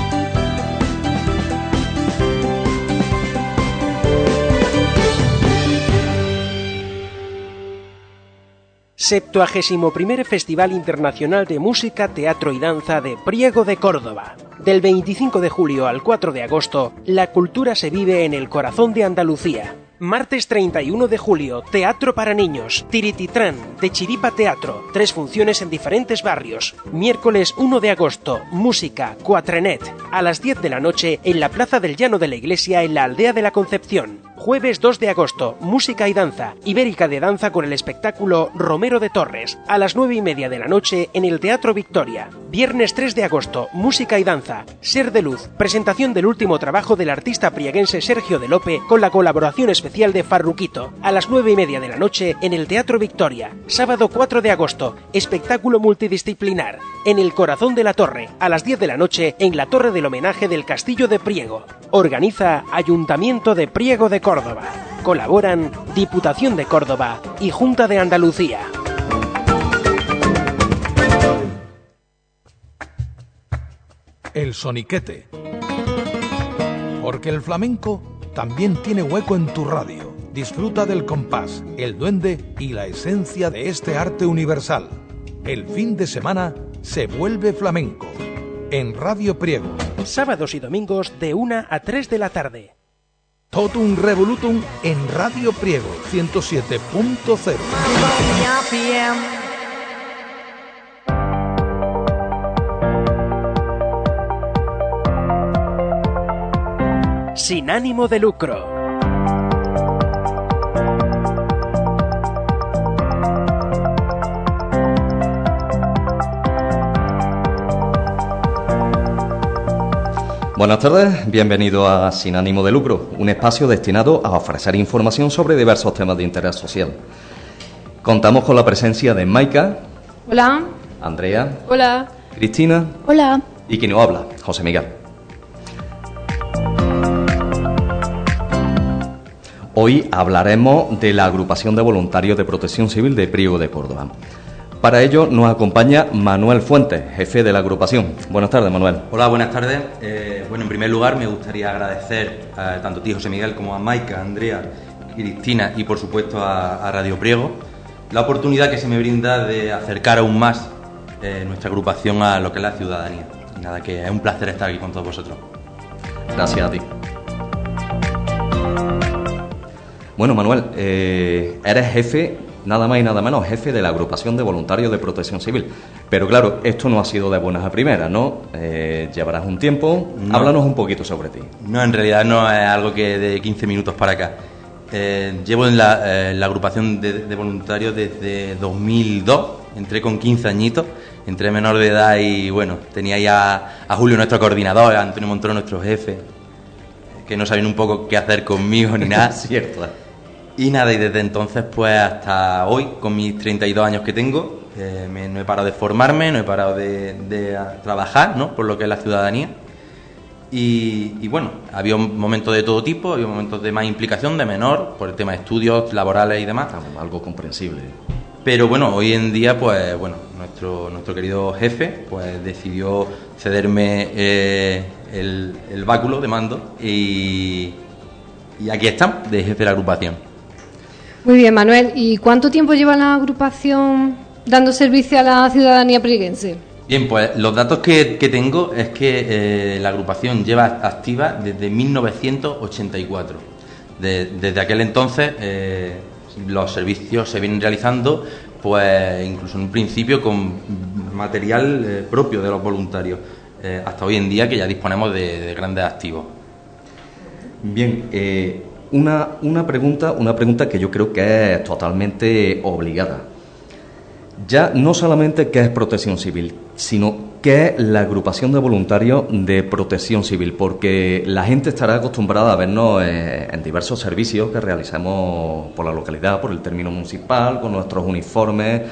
º Festival Internacional de Música, Teatro y Danza de Priego de Córdoba. Del 25 de julio al 4 de agosto, la cultura se vive en el corazón de Andalucía. Martes 31 de julio, Teatro para Niños, Tirititrán, de Chiripa Teatro, 3 funciones en diferentes barrios. Miércoles 1 de agosto, música, Cuatrenet, a las 10 de la noche en la Plaza del Llano de la Iglesia en la Aldea de la Concepción. Jueves 2 de agosto, música y danza, Ibérica de Danza con el espectáculo Romero de Torres, a las 9:30 de la noche en el Teatro Victoria. Viernes 3 de agosto, música y danza, Ser de Luz, presentación del último trabajo del artista prieguense Sergio de Lope con la colaboración especial de Farruquito, a las 9:30 de la noche en el Teatro Victoria. Sábado 4 de agosto, espectáculo multidisciplinar, en el corazón de la Torre, a las 10 de la noche en la Torre del Homenaje del Castillo de Priego. Organiza Ayuntamiento de Priego de Córdoba. Colaboran Diputación de Córdoba y Junta de Andalucía. El soniquete. Porque el flamenco también tiene hueco en tu radio. Disfruta del compás, el duende y la esencia de este arte universal. El fin de semana se vuelve flamenco. En Radio Priego. Sábados y domingos de 1 a 3 de la tarde. Totum Revolutum en Radio Priego 107.0. Sin ánimo de lucro. Buenas tardes, bienvenido a Sin ánimo de lucro, un espacio destinado a ofrecer información sobre diversos temas de interés social. Contamos con la presencia de Maika. Hola. Andrea. Hola. Cristina. Hola. Y quien nos habla, José Miguel. Hoy hablaremos de la Agrupación de Voluntarios de Protección Civil de Priego de Córdoba. Para ello nos acompaña Manuel Fuentes, jefe de la agrupación. Buenas tardes, Manuel. Hola, buenas tardes. Bueno, en primer lugar me gustaría agradecer tanto a ti, José Miguel, como a Maika, a Andrea, Cristina y por supuesto a Radio Priego la oportunidad que se me brinda de acercar aún más nuestra agrupación a lo que es la ciudadanía. Y nada, que es un placer estar aquí con todos vosotros. Gracias a ti. Bueno, Manuel, eres jefe, nada más y nada menos, jefe de la Agrupación de Voluntarios de Protección Civil. Pero claro, esto no ha sido de buenas a primeras, ¿no? Llevarás un tiempo. No. Háblanos un poquito sobre ti. No, en realidad no es algo que de 15 minutos para acá. Llevo en la agrupación de voluntarios desde 2002. Entré con 15 añitos, entré menor de edad y bueno, tenía ya a Julio, nuestro coordinador, a Antonio Montoro, nuestro jefe, que no sabían un poco qué hacer conmigo ni nada. Cierto. Y nada, y desde entonces pues hasta hoy, con mis 32 años que tengo, no he parado de formarme, no he parado de trabajar, ¿no?, por lo que es la ciudadanía. Y bueno, había momentos de todo tipo, había momentos de más implicación, de menor, por el tema de estudios, laborales y demás. Algo comprensible. Pero bueno, hoy en día, pues bueno, nuestro querido jefe pues decidió cederme el báculo de mando y aquí estamos, de jefe de la agrupación. Muy bien, Manuel. ¿Y cuánto tiempo lleva la agrupación dando servicio a la ciudadanía prieguense? Bien, pues los datos que tengo es que la agrupación lleva activa desde 1984. Desde aquel entonces los servicios se vienen realizando, pues incluso en un principio con material propio de los voluntarios, hasta hoy en día que ya disponemos de grandes activos. Bien, una pregunta que yo creo que es totalmente obligada. Ya no solamente qué es protección civil, sino qué es la agrupación de voluntarios de protección civil, porque la gente estará acostumbrada a vernos en diversos servicios que realizamos por la localidad, por el término municipal, con nuestros uniformes,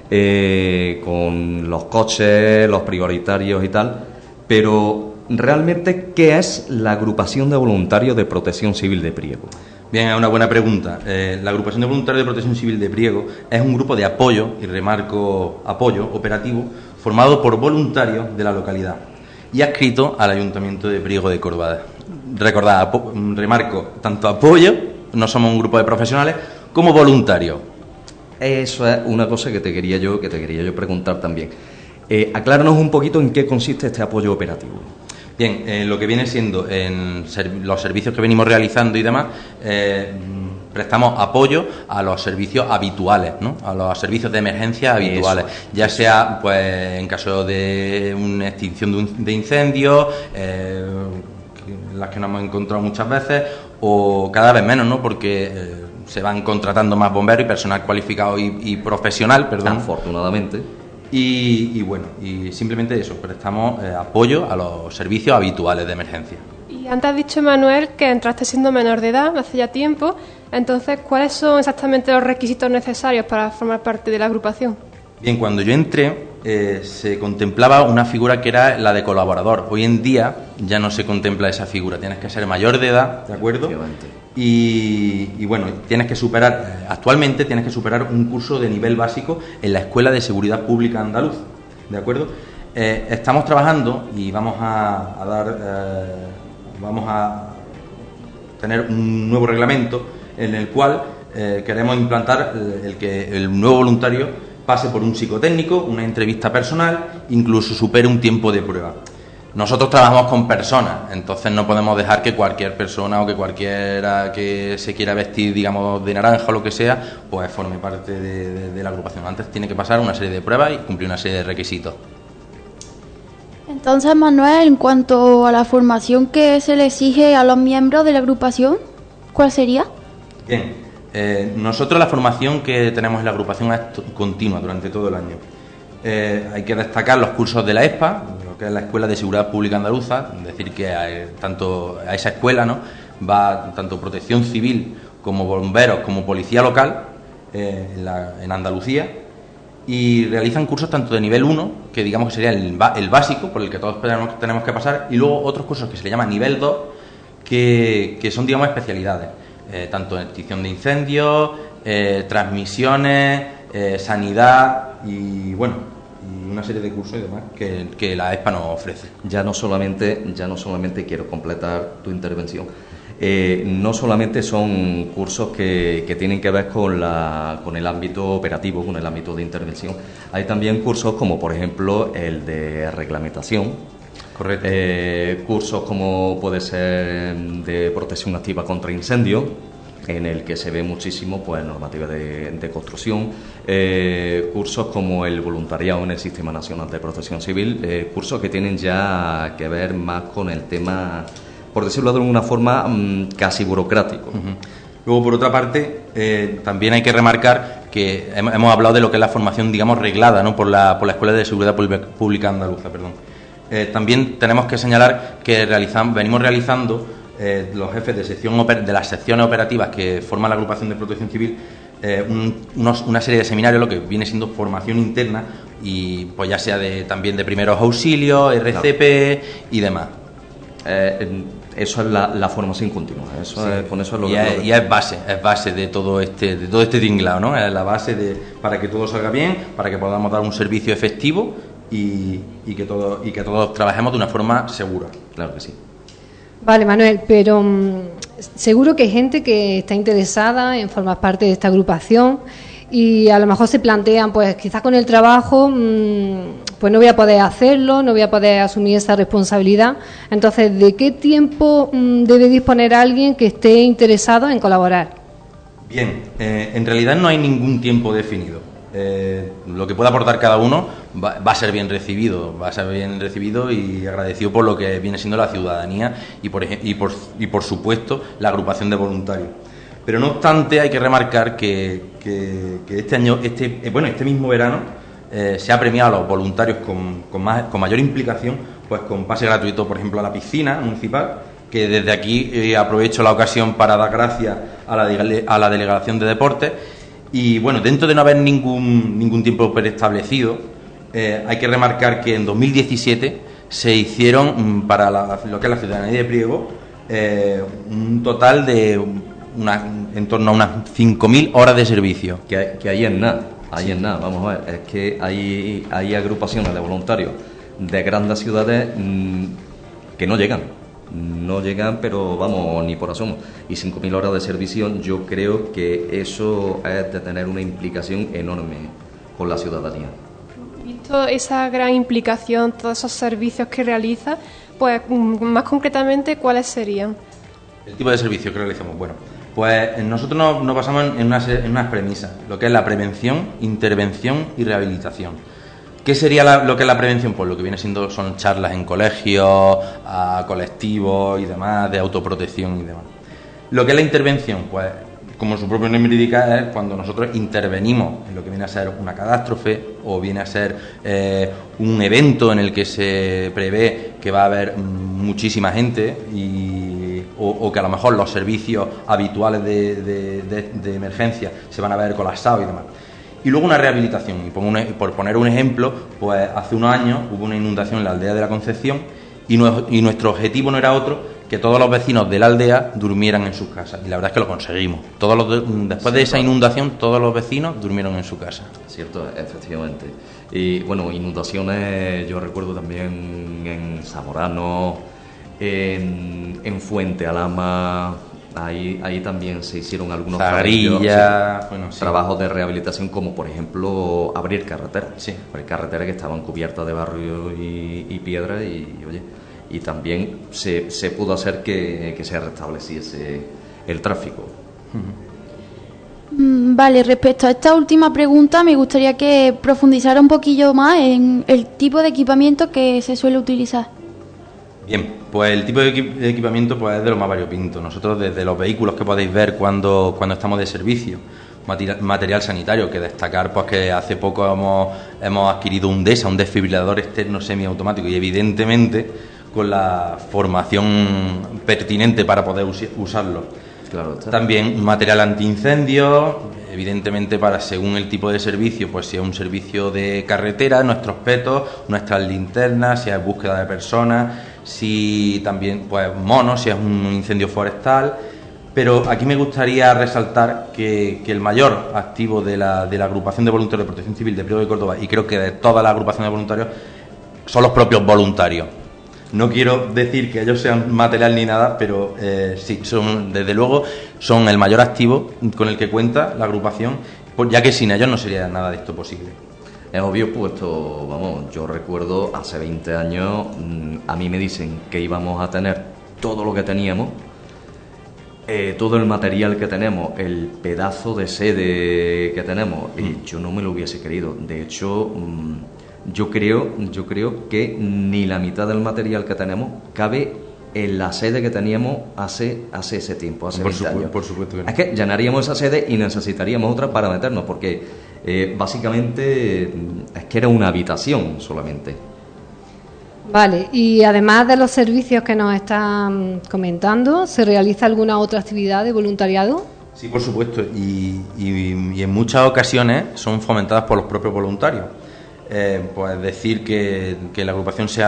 con los coches, los prioritarios y tal, pero realmente, ¿qué es la agrupación de voluntarios de protección civil de Priego? Bien, es una buena pregunta. La agrupación de voluntarios de protección civil de Priego es un grupo de apoyo, y remarco apoyo operativo, formado por voluntarios de la localidad y adscrito al Ayuntamiento de Priego de Córdoba. Recordad, remarco, tanto apoyo, no somos un grupo de profesionales, como voluntarios. Eso es una cosa que te quería yo preguntar también. Acláranos un poquito en qué consiste este apoyo operativo. Bien, lo que viene siendo en los servicios que venimos realizando y demás, prestamos apoyo a los servicios habituales, ¿no? A los servicios de emergencia habituales, ya sea pues en caso de una extinción de incendios, las que nos hemos encontrado muchas veces, o cada vez menos, ¿no? Porque se van contratando más bomberos y personal cualificado y profesional, perdón. Afortunadamente. Y bueno, y simplemente eso, prestamos apoyo a los servicios habituales de emergencia. Y antes has dicho, Manuel, que entraste siendo menor de edad, hace ya tiempo. Entonces, ¿cuáles son exactamente los requisitos necesarios para formar parte de la agrupación? Bien, cuando yo entré, se contemplaba una figura que era la de colaborador. Hoy en día ya no se contempla esa figura. Tienes que ser mayor de edad, ¿de acuerdo? Y bueno, actualmente tienes que superar un curso de nivel básico en la Escuela de Seguridad Pública Andaluz, ¿de acuerdo? Estamos trabajando y vamos a tener un nuevo reglamento en el cual queremos implantar que el nuevo voluntario pase por un psicotécnico, una entrevista personal, incluso supere un tiempo de prueba. Nosotros trabajamos con personas, entonces no podemos dejar que cualquier persona o que cualquiera que se quiera vestir, digamos, de naranja o lo que sea, pues forme parte de la agrupación. Antes tiene que pasar una serie de pruebas y cumplir una serie de requisitos. Entonces, Manuel, en cuanto a la formación que se le exige a los miembros de la agrupación, ¿cuál sería? Bien, nosotros la formación que tenemos en la agrupación es continua durante todo el año. Hay que destacar los cursos de la ESPA, lo que es la Escuela de Seguridad Pública Andaluza, es decir, que tanto a esa escuela, ¿no?, va tanto protección civil como bomberos como policía local en Andalucía, y realizan cursos tanto de nivel 1, que digamos que sería el básico por el que todos tenemos que pasar, y luego otros cursos que se le llama nivel 2, que son, digamos, especialidades, tanto en extinción de incendios, transmisiones, sanidad y bueno, y una serie de cursos y demás que la ESPA nos ofrece. Ya no solamente quiero completar tu intervención. No solamente son cursos que tienen que ver con el ámbito operativo, con el ámbito de intervención. Hay también cursos como, por ejemplo, el de reglamentación. Correcto. Cursos como puede ser de protección activa contra incendios, en el que se ve muchísimo pues normativa de construcción, cursos como el voluntariado en el Sistema Nacional de Protección Civil, cursos que tienen ya que ver más con el tema, por decirlo de alguna forma, casi burocrático. Uh-huh. Luego, por otra parte, también hay que remarcar que hemos hablado de lo que es la formación, digamos, reglada, ¿no?, por la Escuela de Seguridad Pública Andaluza, perdón. También tenemos que señalar que venimos realizando los jefes de las secciones operativas que forman la agrupación de protección civil, una serie de seminarios, lo que viene siendo formación interna, y pues ya sea también de primeros auxilios, RCP y demás. Eso es la formación continua. Eso sí. Con eso es lo y es base de todo este tinglado, ¿no? Es la base para que todo salga bien, para que podamos dar un servicio efectivo y que todos trabajemos de una forma segura. Claro que sí. Vale, Manuel, pero seguro que hay gente que está interesada en formar parte de esta agrupación y a lo mejor se plantean, pues quizás con el trabajo, pues no voy a poder hacerlo, no voy a poder asumir esa responsabilidad. Entonces, ¿de qué tiempo debe disponer alguien que esté interesado en colaborar? Bien, en realidad no hay ningún tiempo definido. Lo que pueda aportar cada uno va a ser bien recibido, y agradecido por lo que viene siendo la ciudadanía y por supuesto la agrupación de voluntarios. Pero no obstante, hay que remarcar que este mismo verano se ha premiado a los voluntarios con mayor implicación, pues con pase gratuito, por ejemplo, a la piscina municipal, que desde aquí aprovecho la ocasión para dar gracias a la Delegación de Deportes. Y bueno, dentro de no haber ningún tiempo preestablecido, hay que remarcar que en 2017 se hicieron para lo que es la ciudadanía de Priego un total de en torno a unas 5.000 horas de servicio. Que ahí es nada. Vamos a ver, es que hay agrupaciones de voluntarios de grandes ciudades que no llegan, pero vamos, ni por asomo. Y 5.000 horas de servicio, yo creo que eso es de tener una implicación enorme con la ciudadanía. Visto esa gran implicación, todos esos servicios que realiza, pues más concretamente, ¿cuáles serían? El tipo de servicio que realizamos, bueno, pues nosotros nos basamos en unas premisas, lo que es la prevención, intervención y rehabilitación. ¿Qué sería lo que es la prevención? Pues lo que viene siendo son charlas en colegios, a colectivos y demás, de autoprotección y demás. Lo que es la intervención, pues como su propio nombre indica, es cuando nosotros intervenimos en lo que viene a ser una catástrofe o viene a ser un evento en el que se prevé que va a haber muchísima gente o que a lo mejor los servicios habituales de emergencia se van a ver colapsados y demás. Y luego una rehabilitación. Y por poner un ejemplo, pues hace unos años hubo una inundación en la aldea de la Concepción y nuestro objetivo no era otro que todos los vecinos de la aldea durmieran en sus casas. Y la verdad es que lo conseguimos. Después de esa inundación, todos los vecinos durmieron en su casa. Cierto, efectivamente. Y bueno, inundaciones yo recuerdo también en Zamorano, en Fuente Alhama. Ahí también se hicieron algunos trabajos de rehabilitación, como por ejemplo abrir carreteras. Abrir carreteras que estaban cubiertas de barro y piedra y también se pudo hacer que se restableciese el tráfico. Vale, respecto a esta última pregunta me gustaría que profundizara un poquillo más en el tipo de equipamiento que se suele utilizar. Bien, pues el tipo de equipamiento pues es de lo más variopinto. Nosotros desde los vehículos que podéis ver cuando estamos de servicio, material sanitario, que destacar pues que hace poco hemos adquirido un DESA, un desfibrilador externo semiautomático, y evidentemente con la formación pertinente para poder usarlo. Claro, también material antiincendio, evidentemente para según el tipo de servicio, pues si es un servicio de carretera, nuestros petos, nuestras linternas, si es búsqueda de personas, si también pues monos, si es un incendio forestal. Pero aquí me gustaría resaltar que el mayor activo de la agrupación de voluntarios de Protección Civil de Priego de Córdoba, y creo que de toda la agrupación de voluntarios, son los propios voluntarios. No quiero decir que ellos sean material ni nada, pero sí, desde luego son el mayor activo con el que cuenta la agrupación, ya que sin ellos no sería nada de esto posible. Es obvio, puesto, vamos, yo recuerdo hace 20 años, a mí me dicen que íbamos a tener todo lo que teníamos, todo el material que tenemos, el pedazo de sede que tenemos, yo no me lo hubiese creído. De hecho, yo creo que ni la mitad del material que tenemos cabe en la sede que teníamos hace ese tiempo, hace 20 años. Por supuesto que no. Es que llenaríamos esa sede y necesitaríamos otra para meternos, porque básicamente es que era una habitación solamente. Vale, y además de los servicios que nos están comentando, ¿se realiza alguna otra actividad de voluntariado? Sí, por supuesto, y en muchas ocasiones son fomentadas por los propios voluntarios. Pues decir que en la agrupación se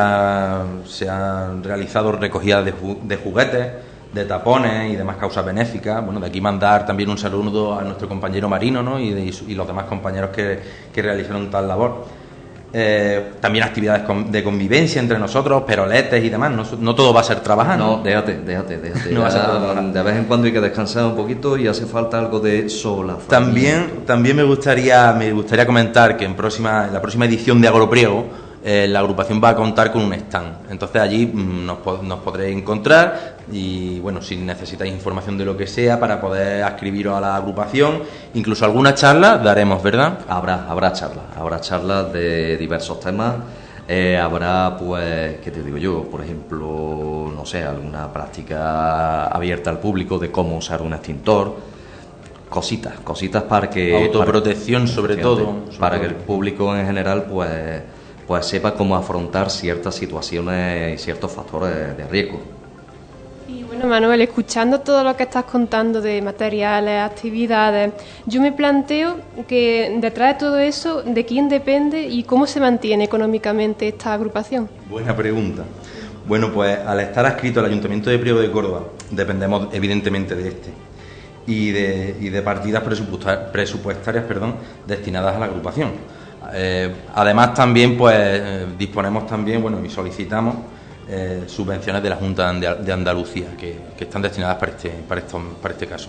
han realizado recogidas de juguetes, de tapones y demás causas benéficas. Bueno, de aquí mandar también un saludo a nuestro compañero Marino, ¿no? y los demás compañeros que realizaron tal labor. También actividades de convivencia entre nosotros, peroletes y demás. No todo va a ser trabajar. No, déjate. No va a ser trabajar. De vez en cuando hay que descansar un poquito y hace falta algo de sola. También me gustaría comentar que en la próxima edición de Agropriego la agrupación va a contar con un stand. Entonces allí nos podréis encontrar y bueno, si necesitáis información de lo que sea para poder adscribiros a la agrupación, incluso alguna charla daremos, ¿verdad? Habrá charlas de diversos temas. Habrá, pues, ¿qué te digo yo? Por ejemplo, no sé, alguna práctica abierta al público de cómo usar un extintor, cositas para que... Autoprotección, sobre todo. Para que el público en general, pues sepa cómo afrontar ciertas situaciones y ciertos factores de riesgo. Y bueno, Manuel, escuchando todo lo que estás contando de materiales, actividades, yo me planteo que detrás de todo eso, ¿de quién depende y cómo se mantiene económicamente esta agrupación? Buena pregunta. Bueno, pues al estar adscrito al Ayuntamiento de Priego de Córdoba, dependemos evidentemente de este y de partidas presupuestarias destinadas a la agrupación. Además también disponemos también, y solicitamos subvenciones de la Junta de Andalucía que están destinadas para este caso.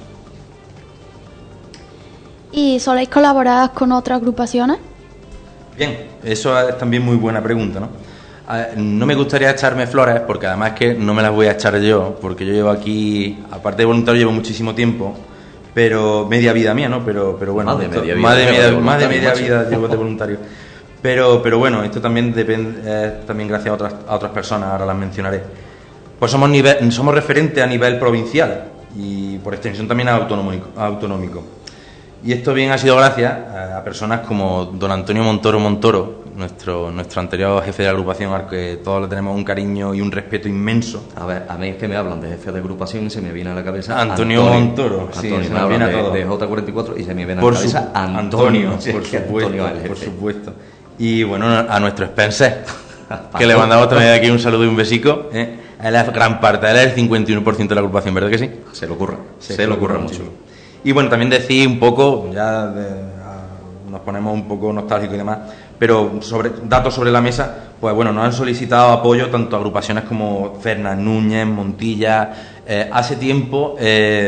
¿Y soléis colaborar con otras agrupaciones? Bien, eso es también muy buena pregunta, ¿no? No me gustaría echarme flores, porque además es que no me las voy a echar yo, porque yo llevo aquí, aparte de voluntario, llevo muchísimo tiempo, pero media vida mía, ¿no? Pero bueno, más de media vida llevo de voluntario. Pero bueno, esto también depende, también gracias a otras personas, ahora las mencionaré. Pues somos referentes a nivel provincial y por extensión también autonómico. Y esto bien ha sido gracias a personas como don Antonio Montoro, nuestro anterior jefe de agrupación, al que todos le tenemos un cariño y un respeto inmenso. A ver, a mí es que me hablan de jefe de agrupación y se me viene a la cabeza Antonio Montoro. Sí, Antonio, se me viene hablan a todo. de J44 y se me viene a la cabeza Antonio. Por supuesto. Y bueno, a nuestro Spencer, que le mandamos también aquí un saludo y un besico. Él es gran parte, él es el 51% de la agrupación, ¿verdad que sí? Se lo ocurra mucho. Y bueno, también decir un poco, nos ponemos un poco nostálgicos y demás, pero datos sobre la mesa, pues bueno, nos han solicitado apoyo tanto agrupaciones como Fernández Núñez, Montilla. Hace tiempo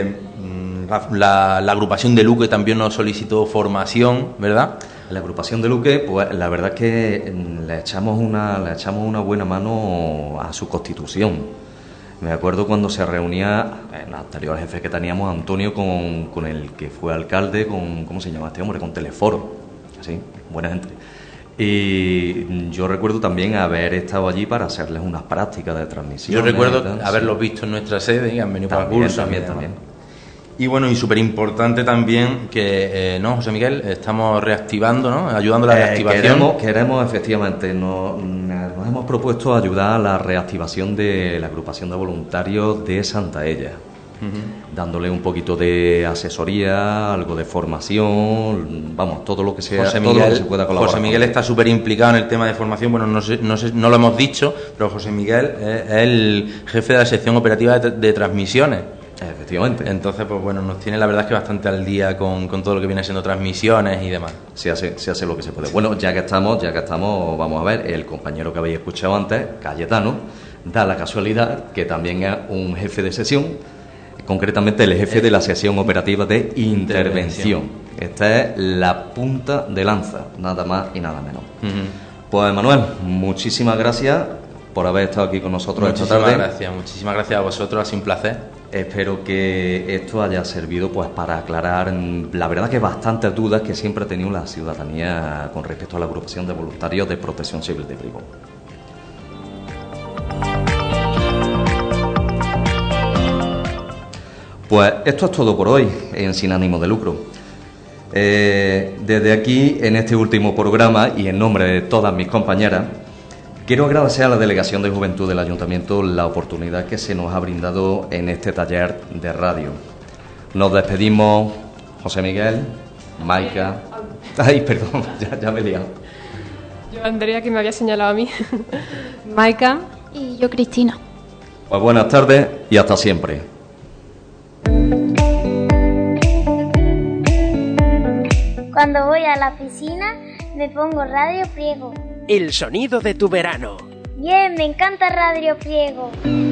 la agrupación de Luque también nos solicitó formación, ¿verdad? La agrupación de Luque, pues la verdad es que le echamos una buena mano a su constitución. Me acuerdo cuando se reunía el anterior jefe que teníamos, Antonio, con el que fue alcalde, ¿cómo se llama este hombre? Con Teleforo, así, buena gente. Y yo recuerdo también haber estado allí para hacerles unas prácticas de transmisión. Yo recuerdo haberlos visto en nuestra sede y han venido para el curso. También. Y bueno, y súper importante también que, ¿no, José Miguel? Estamos reactivando, ¿no? Ayudando a la reactivación. Queremos efectivamente, nos hemos propuesto ayudar a la reactivación de la agrupación de voluntarios de Santaella, dándole un poquito de asesoría, algo de formación, vamos, todo lo que sea, José todo Miguel, lo que se pueda colaborar. José Miguel está súper implicado en el tema de formación. Bueno, no lo hemos dicho, pero José Miguel es el jefe de la sección operativa de transmisiones. Efectivamente. Entonces, pues bueno, nos tiene la verdad es que bastante al día con todo lo que viene siendo transmisiones y demás. Se hace lo que se puede. Bueno, ya que estamos, vamos a ver, el compañero que habéis escuchado antes, Cayetano, da la casualidad que también es un jefe de sesión, concretamente el jefe de la sección operativa de intervención. Esta es la punta de lanza, nada más y nada menos. Pues Manuel, muchísimas gracias por haber estado aquí con nosotros esta tarde. Muchísimas gracias a vosotros, ha sido un placer. Espero que esto haya servido pues para aclarar, la verdad, que bastantes dudas que siempre ha tenido la ciudadanía con respecto a la agrupación de voluntarios de Protección Civil de Priego. Pues esto es todo por hoy en Sin Ánimo de Lucro. Desde aquí, en este último programa y en nombre de todas mis compañeras, quiero agradecer a la Delegación de Juventud del Ayuntamiento la oportunidad que se nos ha brindado en este taller de radio. Nos despedimos, José Miguel, Maika... Ay, perdón, ya me he liado. Yo, Andrea, que me había señalado a mí. Maika. Y yo, Cristina. Pues buenas tardes y hasta siempre. Cuando voy a la piscina me pongo Radio Priego. El sonido de tu verano. Bien, me encanta Radio Priego.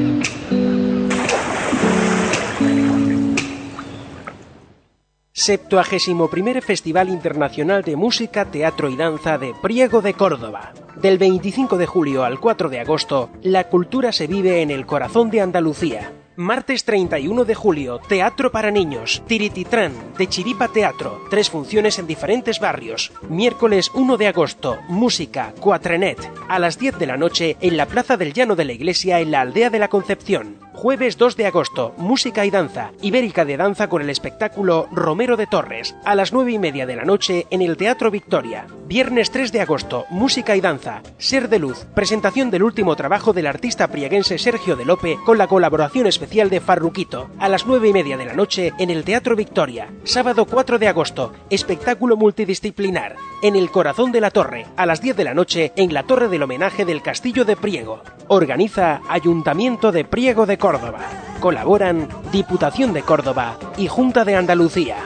71º Festival Internacional de Música, Teatro y Danza de Priego de Córdoba. Del 25 de julio al 4 de agosto, la cultura se vive en el corazón de Andalucía. Martes 31 de julio, Teatro para Niños, Tirititrán, de Chiripa Teatro, 3 funciones en diferentes barrios. Miércoles 1 de agosto, música, Cuatrenet, a las 10 de la noche en la Plaza del Llano de la Iglesia en la Aldea de la Concepción. Jueves 2 de agosto, música y danza, Ibérica de danza con el espectáculo Romero de Torres, a las 9:30 de la noche en el Teatro Victoria. Viernes 3 de agosto, música y danza, Ser de Luz, presentación del último trabajo del artista prieguense Sergio de Lope con la colaboración especial de Farruquito, a las 9:30 de la noche en el Teatro Victoria. Sábado 4 de agosto, espectáculo multidisciplinar, en el corazón de la torre, a las 10 de la noche en la torre del homenaje del Castillo de Priego. Organiza Ayuntamiento de Priego de Córdoba. Colaboran Diputación de Córdoba y Junta de Andalucía.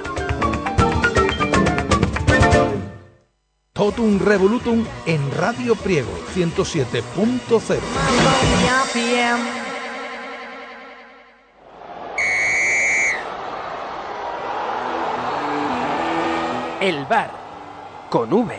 Totum Revolutum en Radio Priego 107.0. El bar con V.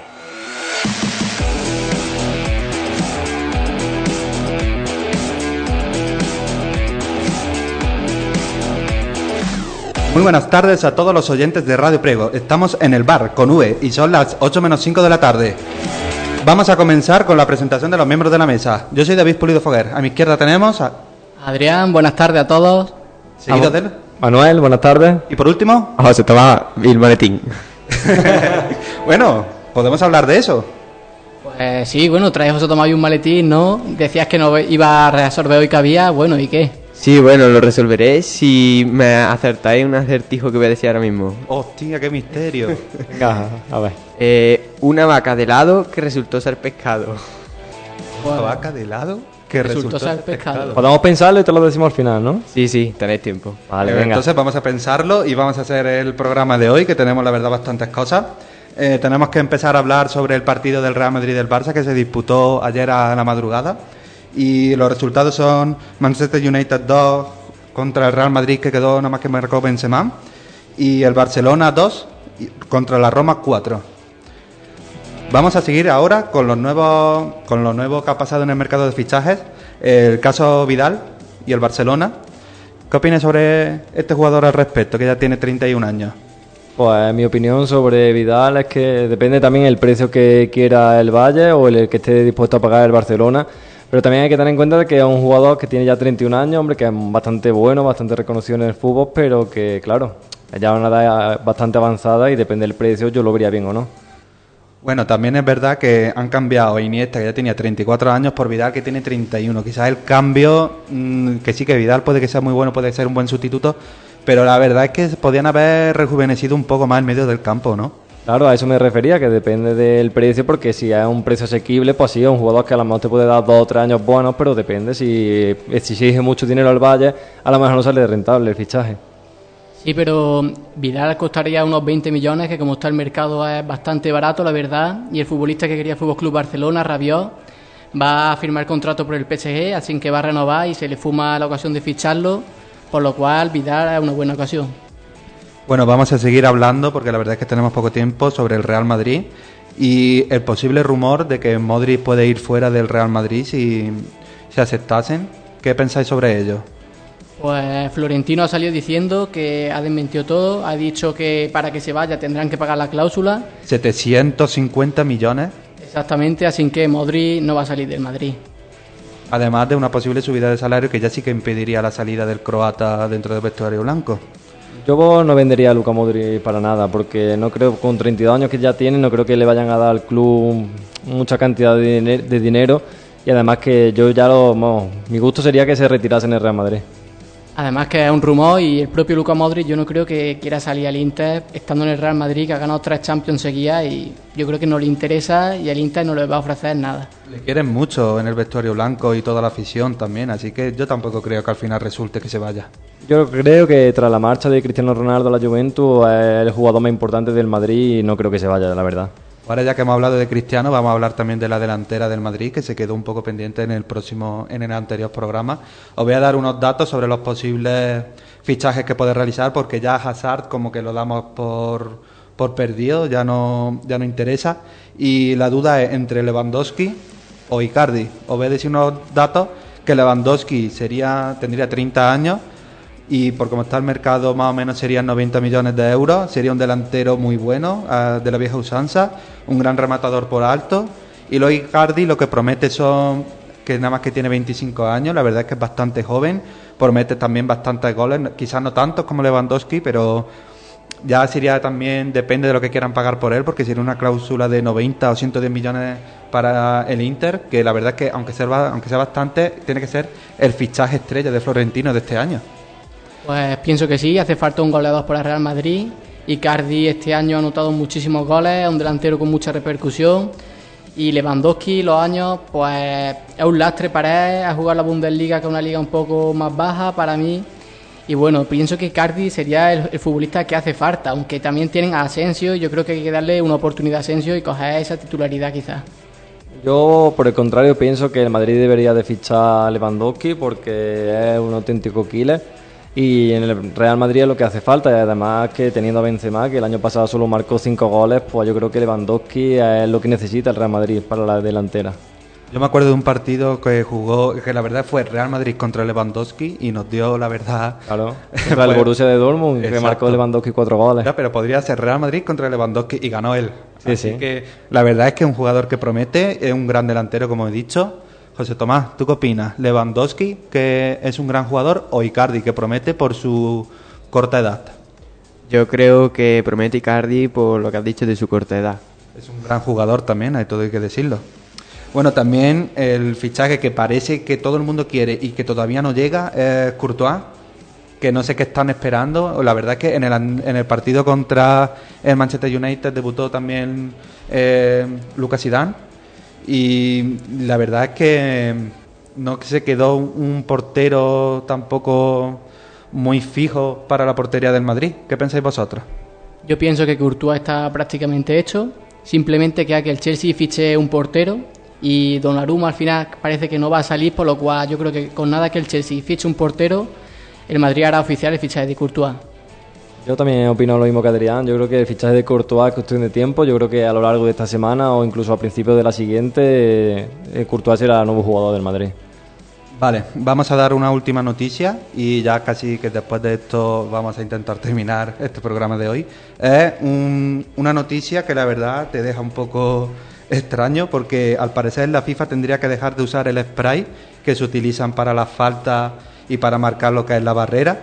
Muy buenas tardes a todos los oyentes de Radio Priego. Estamos en el bar con V y son las 8:05 de la tarde. Vamos a comenzar con la presentación de los miembros de la mesa. Yo soy David Pulido Foguer. A mi izquierda tenemos a Adrián, buenas tardes a todos. Seguido de él, Manuel, buenas tardes. Y por último, José Tomás, el maletín. Bueno, ¿podemos hablar de eso? Pues sí, bueno, traes José Tomás y un maletín, ¿no? Decías que no iba a resolver hoy que había, bueno, ¿y qué? Sí, bueno, lo resolveré si me acertáis un acertijo que voy a decir ahora mismo. Hostia, qué misterio. Venga, a ver. Una vaca de helado que resultó ser pescado. ¿Una vaca de helado que resultó ser pescado? Podemos pensarlo y te lo decimos al final, ¿no? Sí, sí, tenéis tiempo. Vale, venga. Entonces vamos a pensarlo y vamos a hacer el programa de hoy, que tenemos la verdad bastantes cosas. Tenemos que empezar a hablar sobre el partido del Real Madrid y del Barça que se disputó ayer a la madrugada. Y los resultados son Manchester United 2 contra el Real Madrid, que quedó nada más que marcó Benzema, y el Barcelona 2 contra la Roma 4. Vamos a seguir ahora con lo nuevo que ha pasado en el mercado de fichajes, el caso Vidal y el Barcelona. ¿Qué opinas sobre este jugador al respecto, que ya tiene 31 años? Pues mi opinión sobre Vidal es que depende también el precio que quiera el Valle o el que esté dispuesto a pagar el Barcelona. Pero también hay que tener en cuenta que es un jugador que tiene ya 31 años, hombre, que es bastante bueno, bastante reconocido en el fútbol, pero que, claro, ya es una edad bastante avanzada y depende del precio, yo lo vería bien o no. Bueno, también es verdad que han cambiado a Iniesta, que ya tenía 34 años, por Vidal, que tiene 31. Quizás el cambio, que sí que Vidal puede que sea muy bueno, puede ser un buen sustituto, pero la verdad es que podían haber rejuvenecido un poco más en medio del campo, ¿no? Claro, a eso me refería, que depende del precio, porque si es un precio asequible, pues sí, es un jugador que a lo mejor te puede dar 2 o 3 años buenos, pero depende, si exige mucho dinero al Valle, a lo mejor no sale rentable el fichaje. Sí, pero Vidal costaría unos 20 millones, que como está el mercado es bastante barato, la verdad, y el futbolista que quería el Fútbol Club Barcelona, Rabiot, va a firmar contrato por el PSG, así que va a renovar y se le fuma la ocasión de ficharlo, por lo cual Vidal es una buena ocasión. Bueno, vamos a seguir hablando, porque la verdad es que tenemos poco tiempo, sobre el Real Madrid y el posible rumor de que Modric puede ir fuera del Real Madrid si se aceptasen. ¿Qué pensáis sobre ello? Pues Florentino ha salido diciendo que ha desmentido todo, ha dicho que para que se vaya tendrán que pagar la cláusula. 750 millones. Exactamente, así que Modric no va a salir del Madrid. Además de una posible subida de salario que ya sí que impediría la salida del croata dentro del vestuario blanco. Yo no vendería a Luka Modric para nada, porque no creo, con 32 años que ya tiene, no creo que le vayan a dar al club mucha cantidad de dinero, y además que yo ya mi gusto sería que se retirase en el Real Madrid. Además que es un rumor, y el propio Luka Modric yo no creo que quiera salir al Inter estando en el Real Madrid, que ha ganado 3 Champions seguidas, y yo creo que no le interesa y el Inter no le va a ofrecer nada. Le quieren mucho en el vestuario blanco y toda la afición también, así que yo tampoco creo que al final resulte que se vaya. Yo creo que tras la marcha de Cristiano Ronaldo a la Juventus es el jugador más importante del Madrid y no creo que se vaya, la verdad. Ahora ya que hemos hablado de Cristiano, vamos a hablar también de la delantera del Madrid, que se quedó un poco pendiente en el anterior programa. Os voy a dar unos datos sobre los posibles fichajes que puede realizar, porque ya Hazard como que lo damos por perdido, ya no interesa. Y la duda es entre Lewandowski o Icardi. Os voy a decir unos datos, que Lewandowski tendría 30 años, y por como está el mercado más o menos serían 90 millones de euros, sería un delantero muy bueno, de la vieja usanza, un gran rematador por alto. Y luego Icardi lo que promete son que nada más que tiene 25 años, la verdad es que es bastante joven, promete también bastantes goles, quizás no tantos como Lewandowski, pero ya sería también, depende de lo que quieran pagar por él, porque sería una cláusula de 90 o 110 millones para el Inter, que la verdad es que aunque sea bastante, tiene que ser el fichaje estrella de Florentino de este año. Pues pienso que sí, hace falta un goleador para el Real Madrid. Icardi este año ha anotado muchísimos goles, es un delantero con mucha repercusión. Y Lewandowski, los años, pues es un lastre para él, a jugar la Bundesliga, que es una liga un poco más baja para mí. Y bueno, pienso que Icardi sería el futbolista que hace falta, aunque también tienen a Asensio, y yo creo que hay que darle una oportunidad a Asensio y coger esa titularidad quizás. Yo, por el contrario, pienso que el Madrid debería de fichar a Lewandowski porque es un auténtico killer. Y en el Real Madrid es lo que hace falta, y además que teniendo a Benzema, que el año pasado solo marcó 5 goles, pues yo creo que Lewandowski es lo que necesita el Real Madrid para la delantera. Yo me acuerdo de un partido que jugó, que la verdad fue Real Madrid contra Lewandowski y nos dio la verdad... Claro, contra el Borussia de Dortmund, que marcó Lewandowski 4 goles. Ya, pero podría ser Real Madrid contra Lewandowski y ganó él. Sí, Así sí. que la verdad es que es un jugador que promete, es un gran delantero, como he dicho. José Tomás, ¿tú qué opinas? ¿Lewandowski, que es un gran jugador, o Icardi, que promete por su corta edad? Yo creo que promete Icardi por lo que has dicho de su corta edad. Es un gran jugador también, hay todo hay que decirlo. Bueno, también el fichaje que parece que todo el mundo quiere y que todavía no llega es Courtois, que no sé qué están esperando. La verdad es que en el partido contra el Manchester United debutó también Lucas Zidane. Y la verdad es que no se quedó un portero tampoco muy fijo para la portería del Madrid. ¿Qué pensáis vosotros? Yo pienso que Courtois está prácticamente hecho. Simplemente queda que el Chelsea fiche un portero y Donnarumma al final parece que no va a salir, por lo cual yo creo que con nada que el Chelsea fiche un portero, el Madrid hará oficial el fichaje de Courtois. Yo también opino lo mismo que Adrián. Yo creo que el fichaje de Courtois es cuestión de tiempo. Yo creo que a lo largo de esta semana o incluso a principios de la siguiente, Courtois será el nuevo jugador del Madrid. Vale, vamos a dar una última noticia y ya casi que después de esto vamos a intentar terminar este programa de hoy. Es una noticia que la verdad te deja un poco extraño, porque al parecer la FIFA tendría que dejar de usar el spray que se utilizan para las faltas y para marcar lo que es la barrera,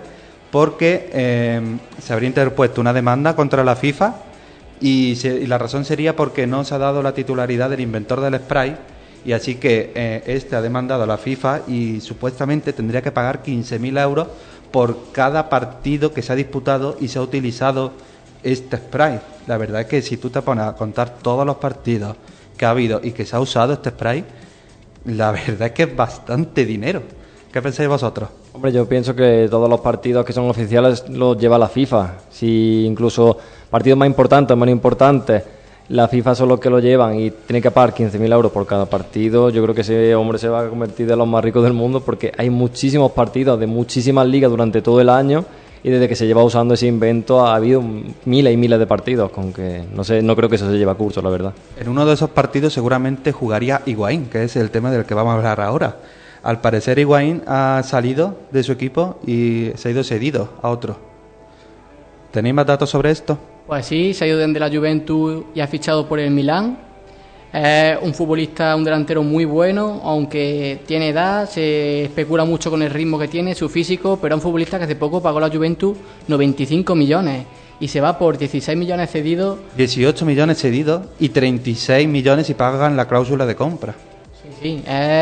porque se habría interpuesto una demanda contra la FIFA y la razón sería porque no se ha dado la titularidad del inventor del spray, y así que este ha demandado a la FIFA y supuestamente tendría que pagar 15.000 euros por cada partido que se ha disputado y se ha utilizado este spray. La verdad es que si tú te pones a contar todos los partidos que ha habido y que se ha usado este spray, la verdad es que es bastante dinero. ¿Qué pensáis vosotros? Hombre, yo pienso que todos los partidos que son oficiales los lleva la FIFA. Si incluso partidos más importantes o menos importantes, la FIFA son los que lo llevan y tiene que pagar 15.000 euros por cada partido, yo creo que ese hombre se va a convertir en los más ricos del mundo, porque hay muchísimos partidos de muchísimas ligas durante todo el año, y desde que se lleva usando ese invento ha habido miles y miles de partidos, con que no sé, no creo que eso se lleve a curso, la verdad. En uno de esos partidos seguramente jugaría Higuaín, que es el tema del que vamos a hablar ahora. Al parecer Higuaín ha salido de su equipo y se ha ido cedido a otro. ¿Tenéis más datos sobre esto? Pues sí, se ha ido desde la Juventus y ha fichado por el Milán. Es un futbolista, un delantero muy bueno, aunque tiene edad, se especula mucho con el ritmo que tiene, su físico, pero es un futbolista que hace poco pagó la Juventus 95 millones y se va por 16 millones cedidos. 18 millones cedidos y 36 millones si pagan la cláusula de compra. Sí,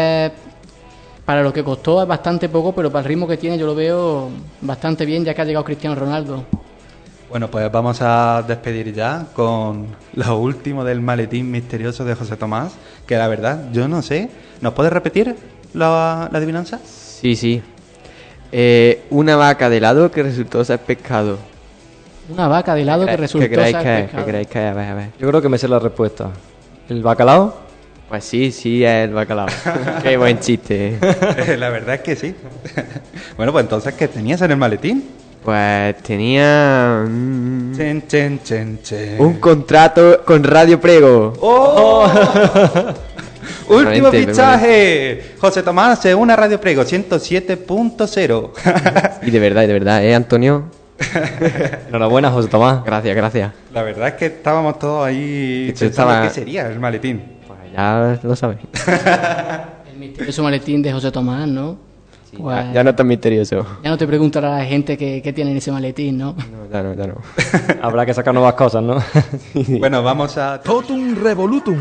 para lo que costó es bastante poco, pero para el ritmo que tiene yo lo veo bastante bien, ya que ha llegado Cristiano Ronaldo. Bueno, pues vamos a despedir ya con lo último del maletín misterioso de José Tomás, que la verdad, yo no sé. ¿Nos puedes repetir la adivinanza? Sí. Una vaca de helado que resultó ser pescado. Una vaca de helado que resultó ser pescado. ¿Qué creéis que es? A ver. Yo creo que me sé la respuesta. ¿El bacalao? Pues sí, es el bacalao. Qué buen chiste. La verdad es que sí. Bueno, pues entonces, ¿qué tenías en el maletín? Pues tenía un contrato con Radio Prego. ¡Oh! Último fichaje. José Tomás se une a Radio Prego 107.0. Y de verdad, Antonio? Enhorabuena, José Tomás. Gracias. La verdad es que estábamos todos ahí pensando qué sería el maletín. Pues ya lo sabes. El misterioso maletín de José Tomás, ¿no? Pues, ya no es tan misterioso. Ya no te preguntará la gente qué tiene en ese maletín, ¿no? Ya no. Habrá que sacar nuevas cosas, ¿no? Bueno, vamos a... Totum Revolutum.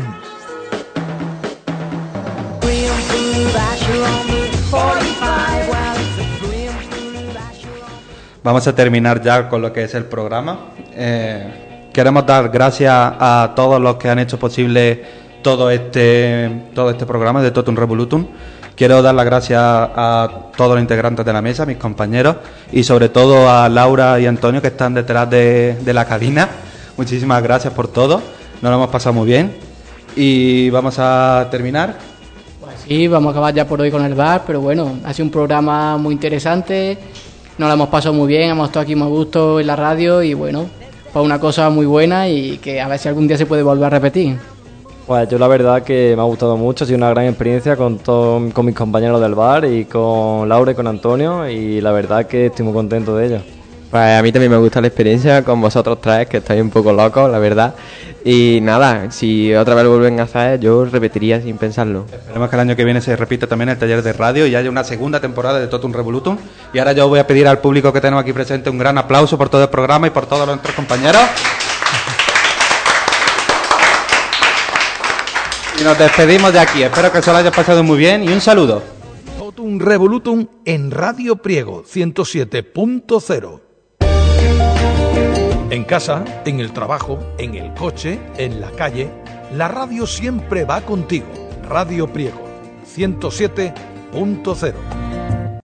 Vamos a terminar ya con lo que es el programa. Queremos dar gracias a todos los que han hecho posible todo este programa de Totum Revolutum. Quiero dar las gracias a todos los integrantes de la mesa, mis compañeros, y sobre todo a Laura y Antonio, que están detrás de la cabina. Muchísimas gracias por todo. Nos lo hemos pasado muy bien. Y vamos a terminar. Pues sí, vamos a acabar ya por hoy con el bar, pero bueno, ha sido un programa muy interesante. Nos lo hemos pasado muy bien, hemos estado aquí muy a gusto en la radio y bueno, pues una cosa muy buena y que a ver si algún día se puede volver a repetir. Pues yo la verdad que me ha gustado mucho, ha sido una gran experiencia con mis compañeros del bar y con Laura y con Antonio, y la verdad que estoy muy contento de ello. Pues a mí también me gusta la experiencia con vosotros tres, que estáis un poco locos, la verdad. Y nada, si otra vez lo vuelven a hacer, yo repetiría sin pensarlo. Esperemos que el año que viene se repita también el taller de radio y haya una segunda temporada de Totum Revolutum. Y ahora yo voy a pedir al público que tenemos aquí presente un gran aplauso por todo el programa y por todos nuestros compañeros. Y nos despedimos de aquí. Espero que se lo haya pasado muy bien y un saludo. Totum Revolutum en Radio Priego 107.0. En casa, en el trabajo, en el coche, en la calle, la radio siempre va contigo. Radio Priego 107.0.